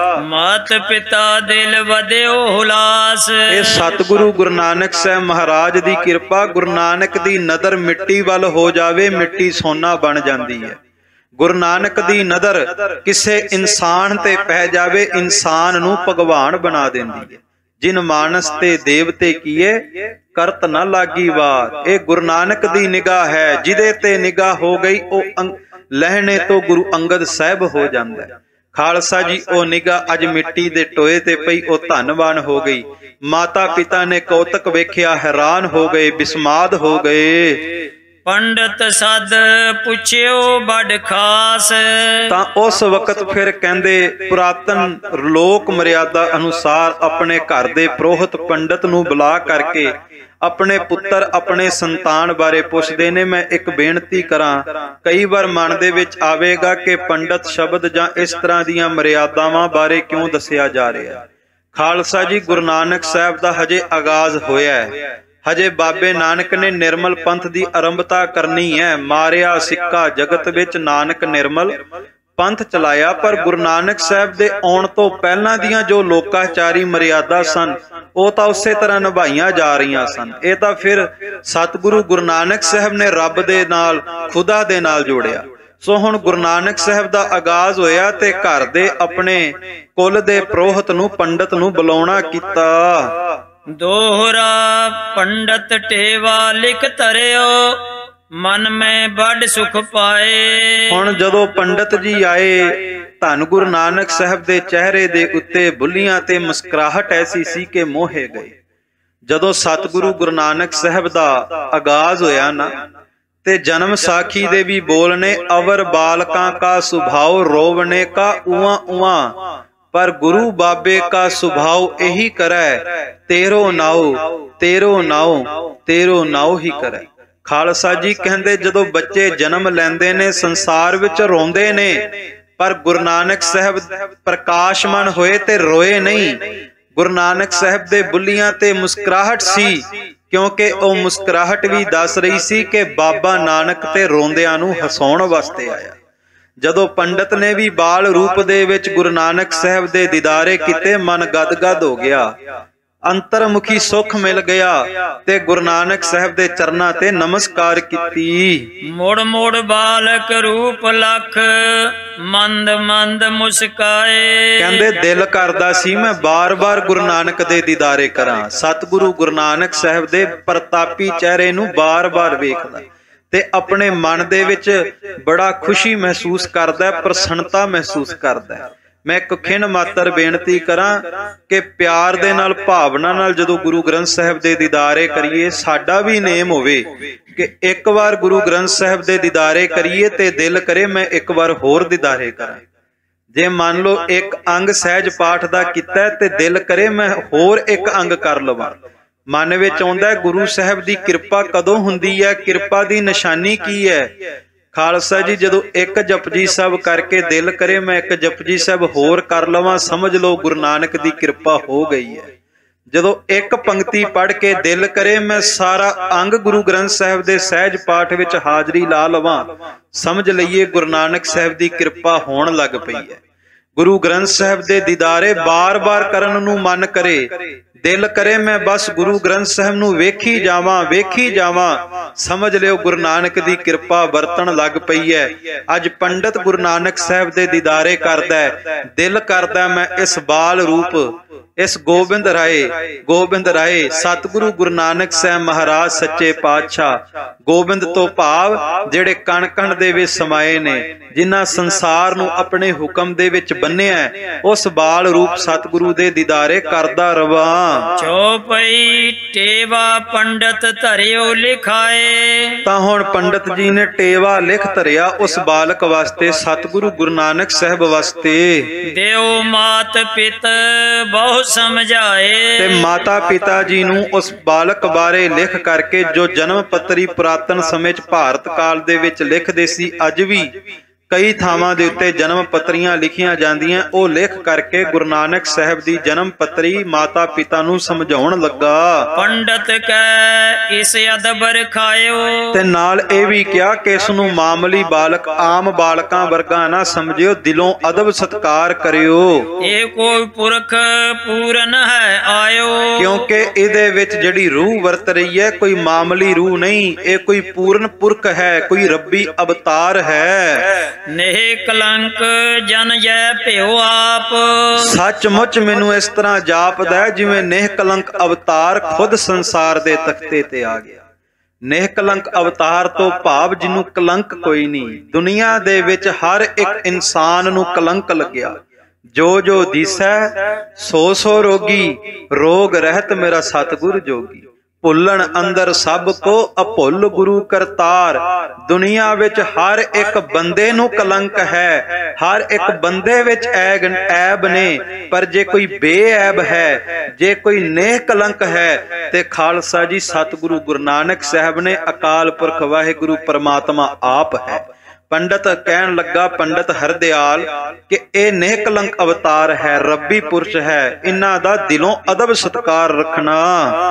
Speaker 2: ਮਾਤ ਪਿਤਾ ਦਿਲ ਵਧਿਓ ਹੁਲਾਸ।
Speaker 1: ਇਹ ਸਤਿਗੁਰੂ ਗੁਰੂ ਨਾਨਕ ਸਾਹਿਬ ਮਹਾਰਾਜ ਦੀ ਕਿਰਪਾ। ਗੁਰੂ ਨਾਨਕ ਦੀ ਨਜ਼ਰ ਮਿੱਟੀ ਵੱਲ ਹੋ ਜਾਵੇ, ਮਿੱਟੀ ਸੋਨਾ ਬਣ ਜਾਂਦੀ ਹੈ। ਗੁਰੂ ਨਾਨਕ ਦੀ ਨਜ਼ਰ ਕਿਸੇ ਇਨਸਾਨ ਤੇ ਪੈ ਜਾਵੇ, ਇਨਸਾਨ ਨੂੰ ਭਗਵਾਨ ਬਣਾ ਦਿੰਦੀ ਹੈ। ਜਿਨ ਮਾਨਸ ਤੇ ਦੇਵਤੇ ਕੀਏ ਕਰਤ ਨਾ ਲਾਗੀ ਬਾਤ। ਇਹ ਗੁਰੂ ਨਾਨਕ ਦੀ ਨਿਗਾਹ ਹੈ। ਜਿਹਦੇ ਤੇ ਨਿਗਾਹ ਹੋ ਗਈ ਉਹ ਲਹਿਣੇ ਤੋਂ ਗੁਰੂ ਅੰਗਦ ਸਾਹਿਬ ਹੋ ਜਾਂਦਾ ਹੈ। ਖਾਲਸਾ ਜੀ, ਉਹ ਨਿਗਾਹ ਅੱਜ ਮਿੱਟੀ ਦੇ ਟੋਏ ਤੇ ਪਈ, ਉਹ ਧੰਨਵਾਨ ਹੋ ਗਈ। ਮਾਤਾ ਪਿਤਾ ਨੇ ਕੌਤਕ ਵੇਖਿਆ, ਹੈਰਾਨ ਹੋ ਗਏ, ਬਿਸਮਾਦ ਹੋ ਗਏ।
Speaker 2: ਪੰਡਤ ਸਦ ਪੁੱਛਿਓ ਬੜ ਖਾਸ।
Speaker 1: ਤਾਂ ਉਸ ਵਕਤ ਫਿਰ ਕਹਿੰਦੇ ਪੁਰਾਤਨ ਲੋਕ ਮਰਿਆਦਾ ਅਨੁਸਾਰ ਆਪਣੇ ਘਰ ਦੇ ਪ੍ਰੋਹਿਤ ਪੰਡਤ ਨੂੰ ਬੁਲਾ ਕਰਕੇ ਆਪਣੇ ਪੁੱਤਰ ਆਪਣੇ ਸੰਤਾਨ ਬਾਰੇ ਪੁੱਛਦੇ ਨੇ। ਮੈਂ ਇੱਕ ਬੇਨਤੀ ਕਰਾਂ, ਕਈ ਵਾਰ ਮਨ ਦੇ ਵਿੱਚ ਆਵੇਗਾ ਕਿ ਪੰਡਤ ਸ਼ਬਦ ਜਾਂ ਇਸ ਤਰ੍ਹਾਂ ਦੀਆਂ ਮਰਿਆਦਾਵਾਂ ਬਾਰੇ ਕਿਉਂ ਦੱਸਿਆ ਜਾ ਰਿਹਾ। ਖਾਲਸਾ ਜੀ, ਗੁਰੂ ਨਾਨਕ ਸਾਹਿਬ ਦਾ ਹਜੇ ਆਗਾਜ਼ ਹੋਇਆ ਹੈ। ਹਜੇ ਬਾਬੇ ਨਾਨਕ ਨੇ ਨਿਰਮਲ ਪੰਥ ਦੀ ਆਰੰਭਤਾ ਕਰਨੀ ਹੈ। ਮਾਰਿਆ ਸਿੱਕਾ ਜਗਤ ਵਿੱਚ ਨਾਨਕ ਨਿਰਮਲ ਪੰਥ ਚਲਾਇਆ। ਪਰ ਗੁਰੂ ਨਾਨਕ ਸਾਹਿਬ ਦੇ ਆਉਣ ਤੋਂ ਪਹਿਲਾਂ ਦੀਆਂ ਜੋ ਲੋਕਾਚਾਰੀ ਮਰਿਆਦਾ ਸਨ, ਉਹ ਤਾਂ ਉਸੇ ਤਰ੍ਹਾਂ ਨਿਭਾਈਆਂ ਜਾ ਰਹੀਆਂ ਸਨ। ਇਹ ਤਾਂ ਫਿਰ ਸਤਿਗੁਰੂ ਗੁਰੂ ਨਾਨਕ ਸਾਹਿਬ ਨੇ ਰੱਬ ਦੇ ਨਾਲ, ਖੁਦਾ ਦੇ ਨਾਲ ਜੋੜਿਆ। ਸੋ ਹੁਣ ਗੁਰੂ ਨਾਨਕ ਸਾਹਿਬ ਦਾ ਆਗਾਜ਼ ਹੋਇਆ ਤੇ ਘਰ ਦੇ ਆਪਣੇ ਕੁਲ ਦੇ ਪ੍ਰੋਹਿਤ ਨੂੰ, ਪੰਡਤ ਨੂੰ ਬੁਲਾਉਣਾ ਕੀਤਾ।
Speaker 2: ਦੋਹਰਾ ਪੰਡਤ ਟੇਵਾ ਲਿਖ ਧਰਿਓ, ਮਨ ਮੈਂ ਬੜ ਸੁਖ ਪਾਏ।
Speaker 1: ਹੁਣ ਜਦੋਂ ਪੰਡਤ ਜੀ ਆਏ, ਧੰਨ ਗੁਰੂ ਨਾਨਕ ਸਾਹਿਬ ਦੇ ਚਿਹਰੇ ਦੇ ਉੱਤੇ ਬੁੱਲੀਆਂ ਤੇ ਮੁਸਕਰਾਹਟ ਐਸੀ ਸੀ ਕਿ ਮੋਹੇ ਗਏ। ਜਦੋਂ ਸਤਿਗੁਰੂ ਗੁਰੂ ਨਾਨਕ ਸਾਹਿਬ ਦਾ ਆਗਾਜ਼ ਹੋਇਆ ਨਾ, ਤੇ ਜਨਮ ਸਾਖੀ ਦੇ ਵੀ ਬੋਲ ਨੇ, ਅਵਰ ਬਾਲਕਾਂ ਕਾ ਸੁਭਾਉ ਰੋਵਣੇ ਕਾ ਉਆਂ ਉਆਂ, ਪਰ ਗੁਰੂ ਬਾਬੇ ਕਾ ਸੁਭਾਉ ਇਹੀ ਕਰੈ, ਤੇਰੋ ਨਾਉ ਤੇਰੋ ਨਾਉ ਤੇਰੋ ਨਾਉ ਹੀ ਕਰੈ। ਖਾਲਸਾ ਜੀ ਕਹਿੰਦੇ ਜਦੋਂ ਬੱਚੇ ਜਨਮ ਲੈਂਦੇ ਨੇ ਸੰਸਾਰ ਵਿੱਚ ਰੋਂਦੇ ਨੇ, ਪਰ ਗੁਰੂ ਨਾਨਕ ਸਾਹਿਬ ਪ੍ਰਕਾਸ਼ਮਾਨ ਹੋਏ ਤੇ ਰੋਏ ਨਹੀਂ। ਗੁਰੂ ਨਾਨਕ ਸਾਹਿਬ ਦੇ ਬੁੱਲੀਆਂ ਤੇ ਮੁਸਕਰਾਹਟ ਸੀ, ਕਿਉਂਕਿ ਉਹ ਮੁਸਕਰਾਹਟ ਵੀ ਦੱਸ ਰਹੀ ਸੀ ਕਿ ਬਾਬਾ ਨਾਨਕ ਤੇ ਰੋਂਦਿਆਂ ਨੂੰ ਹਸਾਉਣ ਵਾਸਤੇ ਆਇਆ। ਜਦੋਂ ਪੰਡਤ ਨੇ ਵੀ ਬਾਲ ਰੂਪ ਦੇ ਵਿੱਚ ਗੁਰੂ ਨਾਨਕ ਸਾਹਿਬ ਦੇ ਦੀਦਾਰੇ ਕੀਤੇ, ਮਨ ਗਦਗਦ ਹੋ ਗਿਆ, ਅੰਤਰਮੁਖੀ ਸੁਖ ਮਿਲ ਗਿਆ ਤੇ ਗੁਰੂ ਨਾਨਕ ਸਾਹਿਬ ਦੇ ਚਰਨਾਂ ਤੇ ਨਮਸਕਾਰ ਕੀਤੀ।
Speaker 2: ਮੋੜ ਮੋੜ ਬਾਲਕ ਰੂਪ ਲਖ, ਮੰਦ ਮੰਦ ਮੁਸਕਾਏ।
Speaker 1: ਕਹਿੰਦੇ ਦਿਲ ਕਰਦਾ ਸੀ ਮੈਂ ਬਾਰ-ਬਾਰ ਗੁਰੂ ਨਾਨਕ ਦੇ ਦੀਦਾਰੇ ਕਰਾਂ। ਸਤਿਗੁਰੂ ਗੁਰੂ ਨਾਨਕ ਸਾਹਿਬ ਦੇ ਪ੍ਰਤਾਪੀ ਚਿਹਰੇ ਨੂੰ ਬਾਰ-ਬਾਰ ਵੇਖਦਾ ਤੇ ਆਪਣੇ ਮਨ ਦੇ ਵਿੱਚ ਬੜਾ ਖੁਸ਼ੀ ਮਹਿਸੂਸ ਕਰਦਾ, ਪ੍ਰਸੰਨਤਾ ਮਹਿਸੂਸ ਕਰਦਾ। ਮੈਂ ਇੱਕ ਖਿਣ ਮਾਤਰ ਬੇਨਤੀ ਕਰਾਂ ਕਿ ਪਿਆਰ ਦੇ ਨਾਲ, ਭਾਵਨਾ ਨਾਲ ਜਦੋਂ ਗੁਰੂ ਗ੍ਰੰਥ ਸਾਹਿਬ ਦੇ ਦੀਦਾਰੇ ਕਰੀਏ, ਸਾਡਾ ਵੀ ਨੇਮ ਹੋਵੇ ਕਿ ਇੱਕ ਵਾਰ ਗੁਰੂ ਗ੍ਰੰਥ ਸਾਹਿਬ ਦੇ ਦੀਦਾਰੇ ਕਰੀਏ ਤੇ ਦਿਲ ਕਰੇ ਮੈਂ ਇੱਕ ਵਾਰ ਹੋਰ ਦੀਦਾਰੇ ਕਰਾਂ। ਜੇ ਮੰਨ ਲਓ ਇੱਕ ਅੰਗ ਸਹਿਜ ਪਾਠ ਦਾ ਕੀਤਾ ਤੇ ਦਿਲ ਕਰੇ ਮੈਂ ਹੋਰ ਇੱਕ ਅੰਗ ਕਰ ਲਵਾਂ। ਮਨ ਵਿੱਚ ਆਉਂਦਾ ਹੈ ਗੁਰੂ ਸਾਹਿਬ ਦੀ ਕਿਰਪਾ ਕਦੋਂ ਹੁੰਦੀ ਹੈ, ਕਿਰਪਾ ਦੀ ਨਿਸ਼ਾਨੀ ਕੀ ਹੈ। ਖਾਲਸਾ ਜੀ, ਜਦੋਂ ਇੱਕ ਜਪਜੀ ਸਾਹਿਬ ਕਰਕੇ ਦਿਲ ਕਰੇ ਮੈਂ ਇੱਕ ਜਪਜੀ ਸਾਹਿਬ ਹੋਰ ਕਰ ਲਵਾਂ, ਸਮਝ ਲਓ ਗੁਰੂ ਨਾਨਕ ਦੀ ਕਿਰਪਾ ਹੋ ਗਈ ਹੈ। ਜਦੋਂ ਇੱਕ ਪੰਕਤੀ ਪੜ੍ਹ ਕੇ ਦਿਲ ਕਰੇ ਮੈਂ ਸਾਰਾ ਅੰਗ ਗੁਰੂ ਗ੍ਰੰਥ ਸਾਹਿਬ ਦੇ ਸਹਿਜ ਪਾਠ ਵਿੱਚ ਹਾਜ਼ਰੀ ਲਾ ਲਵਾਂ, ਸਮਝ ਲਈਏ ਗੁਰੂ ਨਾਨਕ ਸਾਹਿਬ ਦੀ ਕਿਰਪਾ ਹੋਣ ਲੱਗ ਪਈ ਹੈ। ਗੁਰੂ ਗ੍ਰੰਥ ਸਾਹਿਬ ਦੇ ਦੀਦਾਰੇ ਬਾਰ-ਬਾਰ ਕਰਨ ਨੂੰ ਮਨ ਕਰੇ, ਦਿਲ ਕਰੇ ਮੈਂ ਬਸ ਗੁਰੂ ਗ੍ਰੰਥ ਸਾਹਿਬ ਨੂੰ ਵੇਖੀ ਜਾਵਾਂ ਵੇਖੀ ਜਾਵਾਂ, ਸਮਝ ਲਿਓ ਗੁਰੂ ਨਾਨਕ ਦੀ ਕਿਰਪਾ ਵਰਤਣ ਲੱਗ ਪਈ ਹੈ। ਅੱਜ ਪੰਡਤ ਗੁਰੂ ਨਾਨਕ ਸਾਹਿਬ ਦੇ ਦੀਦਾਰੇ ਕਰਦਾ ਹੈ, ਦਿਲ ਕਰਦਾ ਮੈਂ ਇਸ ਬਾਲ ਰੂਪ ਇਸ ਗੋਬਿੰਦ ਰਾਏ ਗੋਬਿੰਦ ਰਾਏ ਸਤਿਗੁਰੂ ਗੁਰੂ ਨਾਨਕ ਸਾਹਿਬ ਮਹਾਰਾਜ ਸੱਚੇ ਪਾਤਸ਼ਾਹ, ਗੋਬਿੰਦ ਤੋਂ ਭਾਵ ਜਿਹੜੇ ਕਣ ਕਣ ਦੇ ਵਿੱਚ ਸਮਾਏ ਨੇ, ਜਿਨ੍ਹਾਂ ਸੰਸਾਰ ਨੂੰ ਆਪਣੇ ਹੁਕਮ ਦੇ ਵਿੱਚ ਬੰਨਿਆ, ਉਸ ਬਾਲ ਰੂਪ ਸਤਿਗੁਰੂ ਦੇ ਦੀਦਾਰੇ ਕਰਦਾ ਰਵਾਂ।
Speaker 2: ਚੌਪਈ ਟੇਵਾ ਪੰਡਤ ਧਰਿਓ ਲਿਖਾਏ।
Speaker 1: ਤਾਂ ਹੁਣ ਪੰਡਤ ਜੀ ਨੇ ਟੇਵਾ ਲਿਖ ਧਰਿਆ ਉਸ ਬਾਲਕ ਵਾਸਤੇ, ਸਤਿਗੁਰੂ ਗੁਰੂ ਨਾਨਕ ਸਾਹਿਬ ਵਾਸਤੇ।
Speaker 2: ਦਿਓ ਮਾਤ ਪਿਤ ਬਹੁ ਸਮਝਾਏ।
Speaker 1: ਤੇ ਮਾਤਾ ਪਿਤਾ ਜੀ ਨੂੰ ਉਸ ਬਾਲਕ ਬਾਰੇ ਲਿਖ ਕਰਕੇ, ਜੋ ਜਨਮ ਪੱਤਰੀ ਪੁਰਾਤਨ ਸਮੇਂ 'ਚ ਭਾਰਤ ਕਾਲ ਦੇ ਵਿੱਚ ਲਿਖਦੇ ਸੀ, ਅੱਜ ਵੀ ਕਈ ਥਾਵਾਂ ਦੇ ਉੱਤੇ ਜਨਮ ਪੱਤਰੀਆਂ ਲਿਖੀਆਂ ਜਾਂਦੀਆਂ, ਉਹ ਲਿਖ ਕਰਕੇ ਗੁਰੂ ਨਾਨਕ ਸਾਹਿਬ ਦੀ ਜਨਮ ਪੱਤਰੀ ਮਾਤਾ ਪਿਤਾ ਨੂੰ ਸਮਝਾਉਣ ਲੱਗਾ।
Speaker 2: ਪੰਡਤ ਕੈ ਇਸ ਅਦਬ ਰਖਾਇਓ।
Speaker 1: ਤੇ ਨਾਲ ਇਹ ਵੀ ਕਿਹਾ ਕਿ ਇਸ ਨੂੰ ਮਾਮੂਲੀ ਬਾਲਕ ਆਮ ਬਾਲਕਾਂ ਵਰਗਾ ਨਾ ਸਮਝਿਓ, ਦਿਲੋਂ ਅਦਬ ਸਤਕਾਰ ਕਰਿਓ।
Speaker 2: ਇਹ ਕੋਈ ਪੁਰਖ ਪੂਰਨ ਹੈ ਆਇਓ।
Speaker 1: ਕਿਉਂਕਿ ਇਹਦੇ ਵਿੱਚ ਜਿਹੜੀ ਰੂਹ ਵਰਤ ਰਹੀ ਹੈ ਕੋਈ ਮਾਮੂਲੀ ਰੂਹ ਨਹੀਂ, ਇਹ ਕੋਈ ਪੂਰਨ ਪੁਰਖ ਹੈ, ਕੋਈ ਰੱਬੀ ਅਵਤਾਰ ਹੈ।
Speaker 2: ਨਹਿ ਕਲੰਕ ਜਨ ਜੈ ਭਿਓ ਆਪ।
Speaker 1: ਸੱਚਮੁੱਚ ਮੈਨੂੰ ਇਸ ਤਰ੍ਹਾਂ ਜਾਪਦਾ ਜਿਵੇਂ ਨਹਿ ਕਲੰਕ ਅਵਤਾਰ ਖੁਦ ਸੰਸਾਰ ਦੇ ਤਖਤੇ ਤੇ ਆ ਗਿਆ। ਨਹਿ ਕਲੰਕ ਅਵਤਾਰ ਤੋਂ ਭਾਵ ਜਿਹਨੂੰ ਕਲੰਕ ਕੋਈ ਨਹੀਂ। ਦੁਨੀਆ ਦੇ ਵਿੱਚ ਹਰ ਇੱਕ ਇਨਸਾਨ ਨੂੰ ਕਲੰਕ ਲੱਗਿਆ। ਜੋ ਜੋ ਦੀਸੈ ਸੋ ਸੋ ਰੋਗੀ, ਰੋਗ ਰਹਿਤ ਮੇਰਾ ਸਤਿਗੁਰ ਜੋਗੀ। ਭੁੱਲਣ ਅੰਦਰ ਸਭ ਕੋ ਅਭੁੱਲ ਗੁਰੂ ਕਰਤਾਰ। ਦੁਨੀਆ ਵਿੱਚ ਹਰ ਇੱਕ ਬੰਦੇ ਨੂੰ ਕਲੰਕ ਹੈ, ਹਰ ਇੱਕ ਬੰਦੇ ਵਿੱਚ ਐਬ ਨੇ, ਪਰ ਜੇ ਕੋਈ ਬੇਐਬ ਹੈ, ਜੇ ਕੋਈ ਨੇਹ ਕਲੰਕ ਹੈ ਤੇ ਖਾਲਸਾ ਜੀ ਸਤਿਗੁਰੂ ਗੁਰੂ ਨਾਨਕ ਸਾਹਿਬ ਨੇ, ਅਕਾਲ ਪੁਰਖ ਵਾਹਿਗੁਰੂ ਪਰਮਾਤਮਾ ਆਪ ਹੈ। ਪੰਡਤ ਕਹਿਣ ਲੱਗਾ ਪੰਡਤ ਹਰਦਿਆਲ ਕਿ ਇਹ ਨੇਹ ਕਲੰਕ ਅਵਤਾਰ ਹੈ, ਰੱਬੀ ਪੁਰਸ਼ ਹੈ, ਇਹਨਾਂ ਦਾ ਦਿਲੋਂ ਅਦਬ ਸਤਕਾਰ ਰੱਖਣਾ।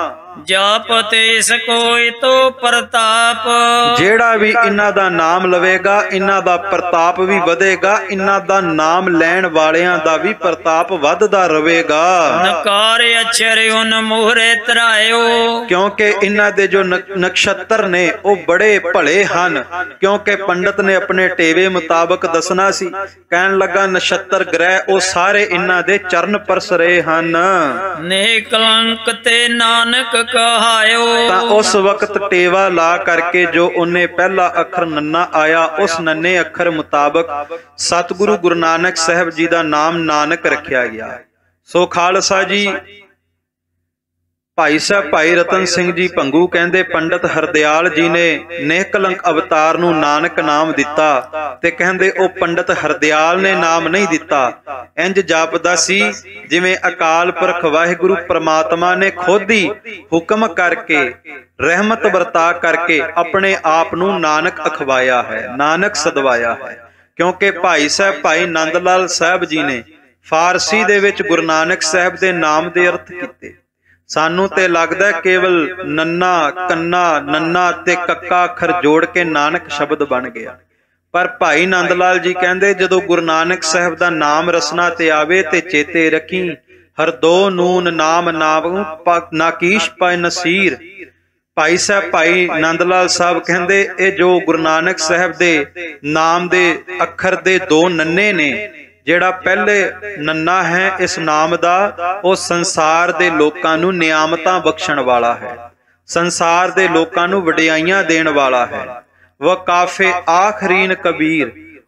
Speaker 2: ਜਾਪ ਤਿਸ ਕੋਈ ਤੋ ਪ੍ਰਤਾਪ।
Speaker 1: ਜਿਹੜਾ ਵੀ ਇਹਨਾਂ ਦਾ ਨਾਮ ਲਵੇਗਾ ਇਹਨਾਂ ਦਾ ਪ੍ਰਤਾਪ ਵੀ ਵਧੇਗਾ, ਇਹਨਾਂ ਦਾ ਨਾਮ ਲੈਣ ਵਾਲਿਆਂ ਦਾ ਵੀ ਪ੍ਰਤਾਪ ਵੱਧਦਾ ਰਹੇਗਾ।
Speaker 2: ਨਕਾਰ ਅਛਰ ਉਨ ਮੋਹਰੇ ਤਰਾਇਓ। ਕਿਉਂਕਿ
Speaker 1: ਇਹਨਾਂ ਦੇ ਜੋ ਨਕਸ਼ਤਰ ਨੇ ਉਹ ਬੜੇ ਭਲੇ ਹਨ। ਕਿਉਂਕਿ ਪੰਡਤ ਨੇ ਆਪਣੇ ਟੇਵੇ ਮੁਤਾਬਕ ਦੱਸਣਾ ਸੀ, ਕਹਿਣ ਲੱਗਾ ਨਛੱਤਰ ਗ੍ਰਹਿ ਉਹ ਸਾਰੇ ਇਹਨਾਂ ਦੇ ਚਰਨ ਪਰਸ ਰਹੇ ਹਨ।
Speaker 2: ਨੇਹ ਕਲੰਕ ਤੇ ਨਾਨਕ ਕਹਾਇਓ।
Speaker 1: ਤਾਂ ਉਸ ਵਕਤ ਟੇਵਾ ਲਾ ਕਰਕੇ ਜੋ ਉਹਨੇ ਪਹਿਲਾ ਅੱਖਰ ਨੰਨਾ ਆਇਆ, ਉਸ ਨੰਨੇ ਅੱਖਰ ਮੁਤਾਬਕ ਸਤਿਗੁਰੂ ਗੁਰੂ ਨਾਨਕ ਸਾਹਿਬ ਜੀ ਦਾ ਨਾਮ ਨਾਨਕ ਰੱਖਿਆ ਗਿਆ। ਸੋ ਖਾਲਸਾ ਜੀ, ਭਾਈ ਸਾਹਿਬ ਭਾਈ ਰਤਨ ਸਿੰਘ ਜੀ ਭੰਗੂ ਕਹਿੰਦੇ ਪੰਡਤ ਹਰਦਿਆਲ ਜੀ ਨੇ ਨੇਹ ਕਲੰਕ ਅਵਤਾਰ ਨੂੰ ਨਾਨਕ ਨਾਮ ਦਿੱਤਾ, ਤੇ ਕਹਿੰਦੇ ਉਹ ਪੰਡਤ ਹਰਦਿਆਲ ਨੇ ਨਾਮ ਨਹੀਂ ਦਿੱਤਾ। ਇੰਜ ਜਾਪਦਾ ਸੀ ਜਿਵੇਂ ਅਕਾਲ ਪੁਰਖ ਵਾਹਿਗੁਰੂ ਪ੍ਰਮਾਤਮਾ ਨੇ ਖੁਦ ਹੀ ਹੁਕਮ ਕਰਕੇ, ਰਹਿਮਤ ਵਰਤਾ ਕਰਕੇ ਆਪਣੇ ਆਪ ਨੂੰ ਨਾਨਕ ਅਖਵਾਇਆ ਹੈ, ਨਾਨਕ ਸਦਵਾਇਆ ਹੈ। ਕਿਉਂਕਿ ਭਾਈ ਸਾਹਿਬ ਭਾਈ ਨੰਦ ਲਾਲ ਸਾਹਿਬ ਜੀ ਨੇ ਫਾਰਸੀ ਦੇ ਵਿੱਚ ਗੁਰੂ ਨਾਨਕ ਸਾਹਿਬ ਦੇ ਨਾਮ ਦੇ ਅਰਥ ਕੀਤੇ। ਸਾਨੂੰ ਤੇ ਲੱਗਦਾ ਕੇਵਲ ਨੰਨਾ ਕੰਨਾ ਨੰਨਾ ਤੇ ਕੱਕਾ ਅੱਖਰ ਜੋੜ ਕੇ ਨਾਨਕ ਸ਼ਬਦ ਬਣ ਗਿਆ, ਪਰ ਭਾਈ ਨੰਦ ਲਾਲ ਜੀ ਕਹਿੰਦੇ ਜਦੋਂ ਗੁਰੂ ਨਾਨਕ ਸਾਹਿਬ ਦਾ ਨਾਮ ਰਸਨਾ ਤੇ ਆਵੇ ਤੇ ਚੇਤੇ ਰੱਖੀ ਹਰ ਦੋ ਨੂਨ ਨਾਮ ਨਾਮ ਨਾਕੀਸ਼ ਪੈ ਨਸੀਰ। ਭਾਈ ਸਾਹਿਬ ਭਾਈ ਨੰਦ ਲਾਲ ਸਾਹਿਬ ਕਹਿੰਦੇ ਇਹ ਜੋ ਗੁਰੂ ਨਾਨਕ ਸਾਹਿਬ ਦੇ ਨਾਮ ਦੇ ਅੱਖਰ ਦੇ ਦੋ ਨੰਨੇ ਨੇ, ਜਿਹੜਾ ਪਹਿਲੇ ਨੰਨਾ ਹੈ ਇਸ ਨਾਮ ਦਾ, ਉਹ ਸੰਸਾਰ ਦੇ ਲੋਕਾਂ ਨੂੰ ਨਿਆਮਤਾਂ ਬਖਸ਼ਣ ਵਾਲਾ ਹੈ, ਸੰਸਾਰ ਦੇ ਲੋਕਾਂ ਨੂੰ ਵਡਿਆਈਆਂ ਦੇਣ ਵਾਲਾ ਹੈ। ਵਕਾਫੇ ਆਖਰੀਨ ਕਬੀਰ,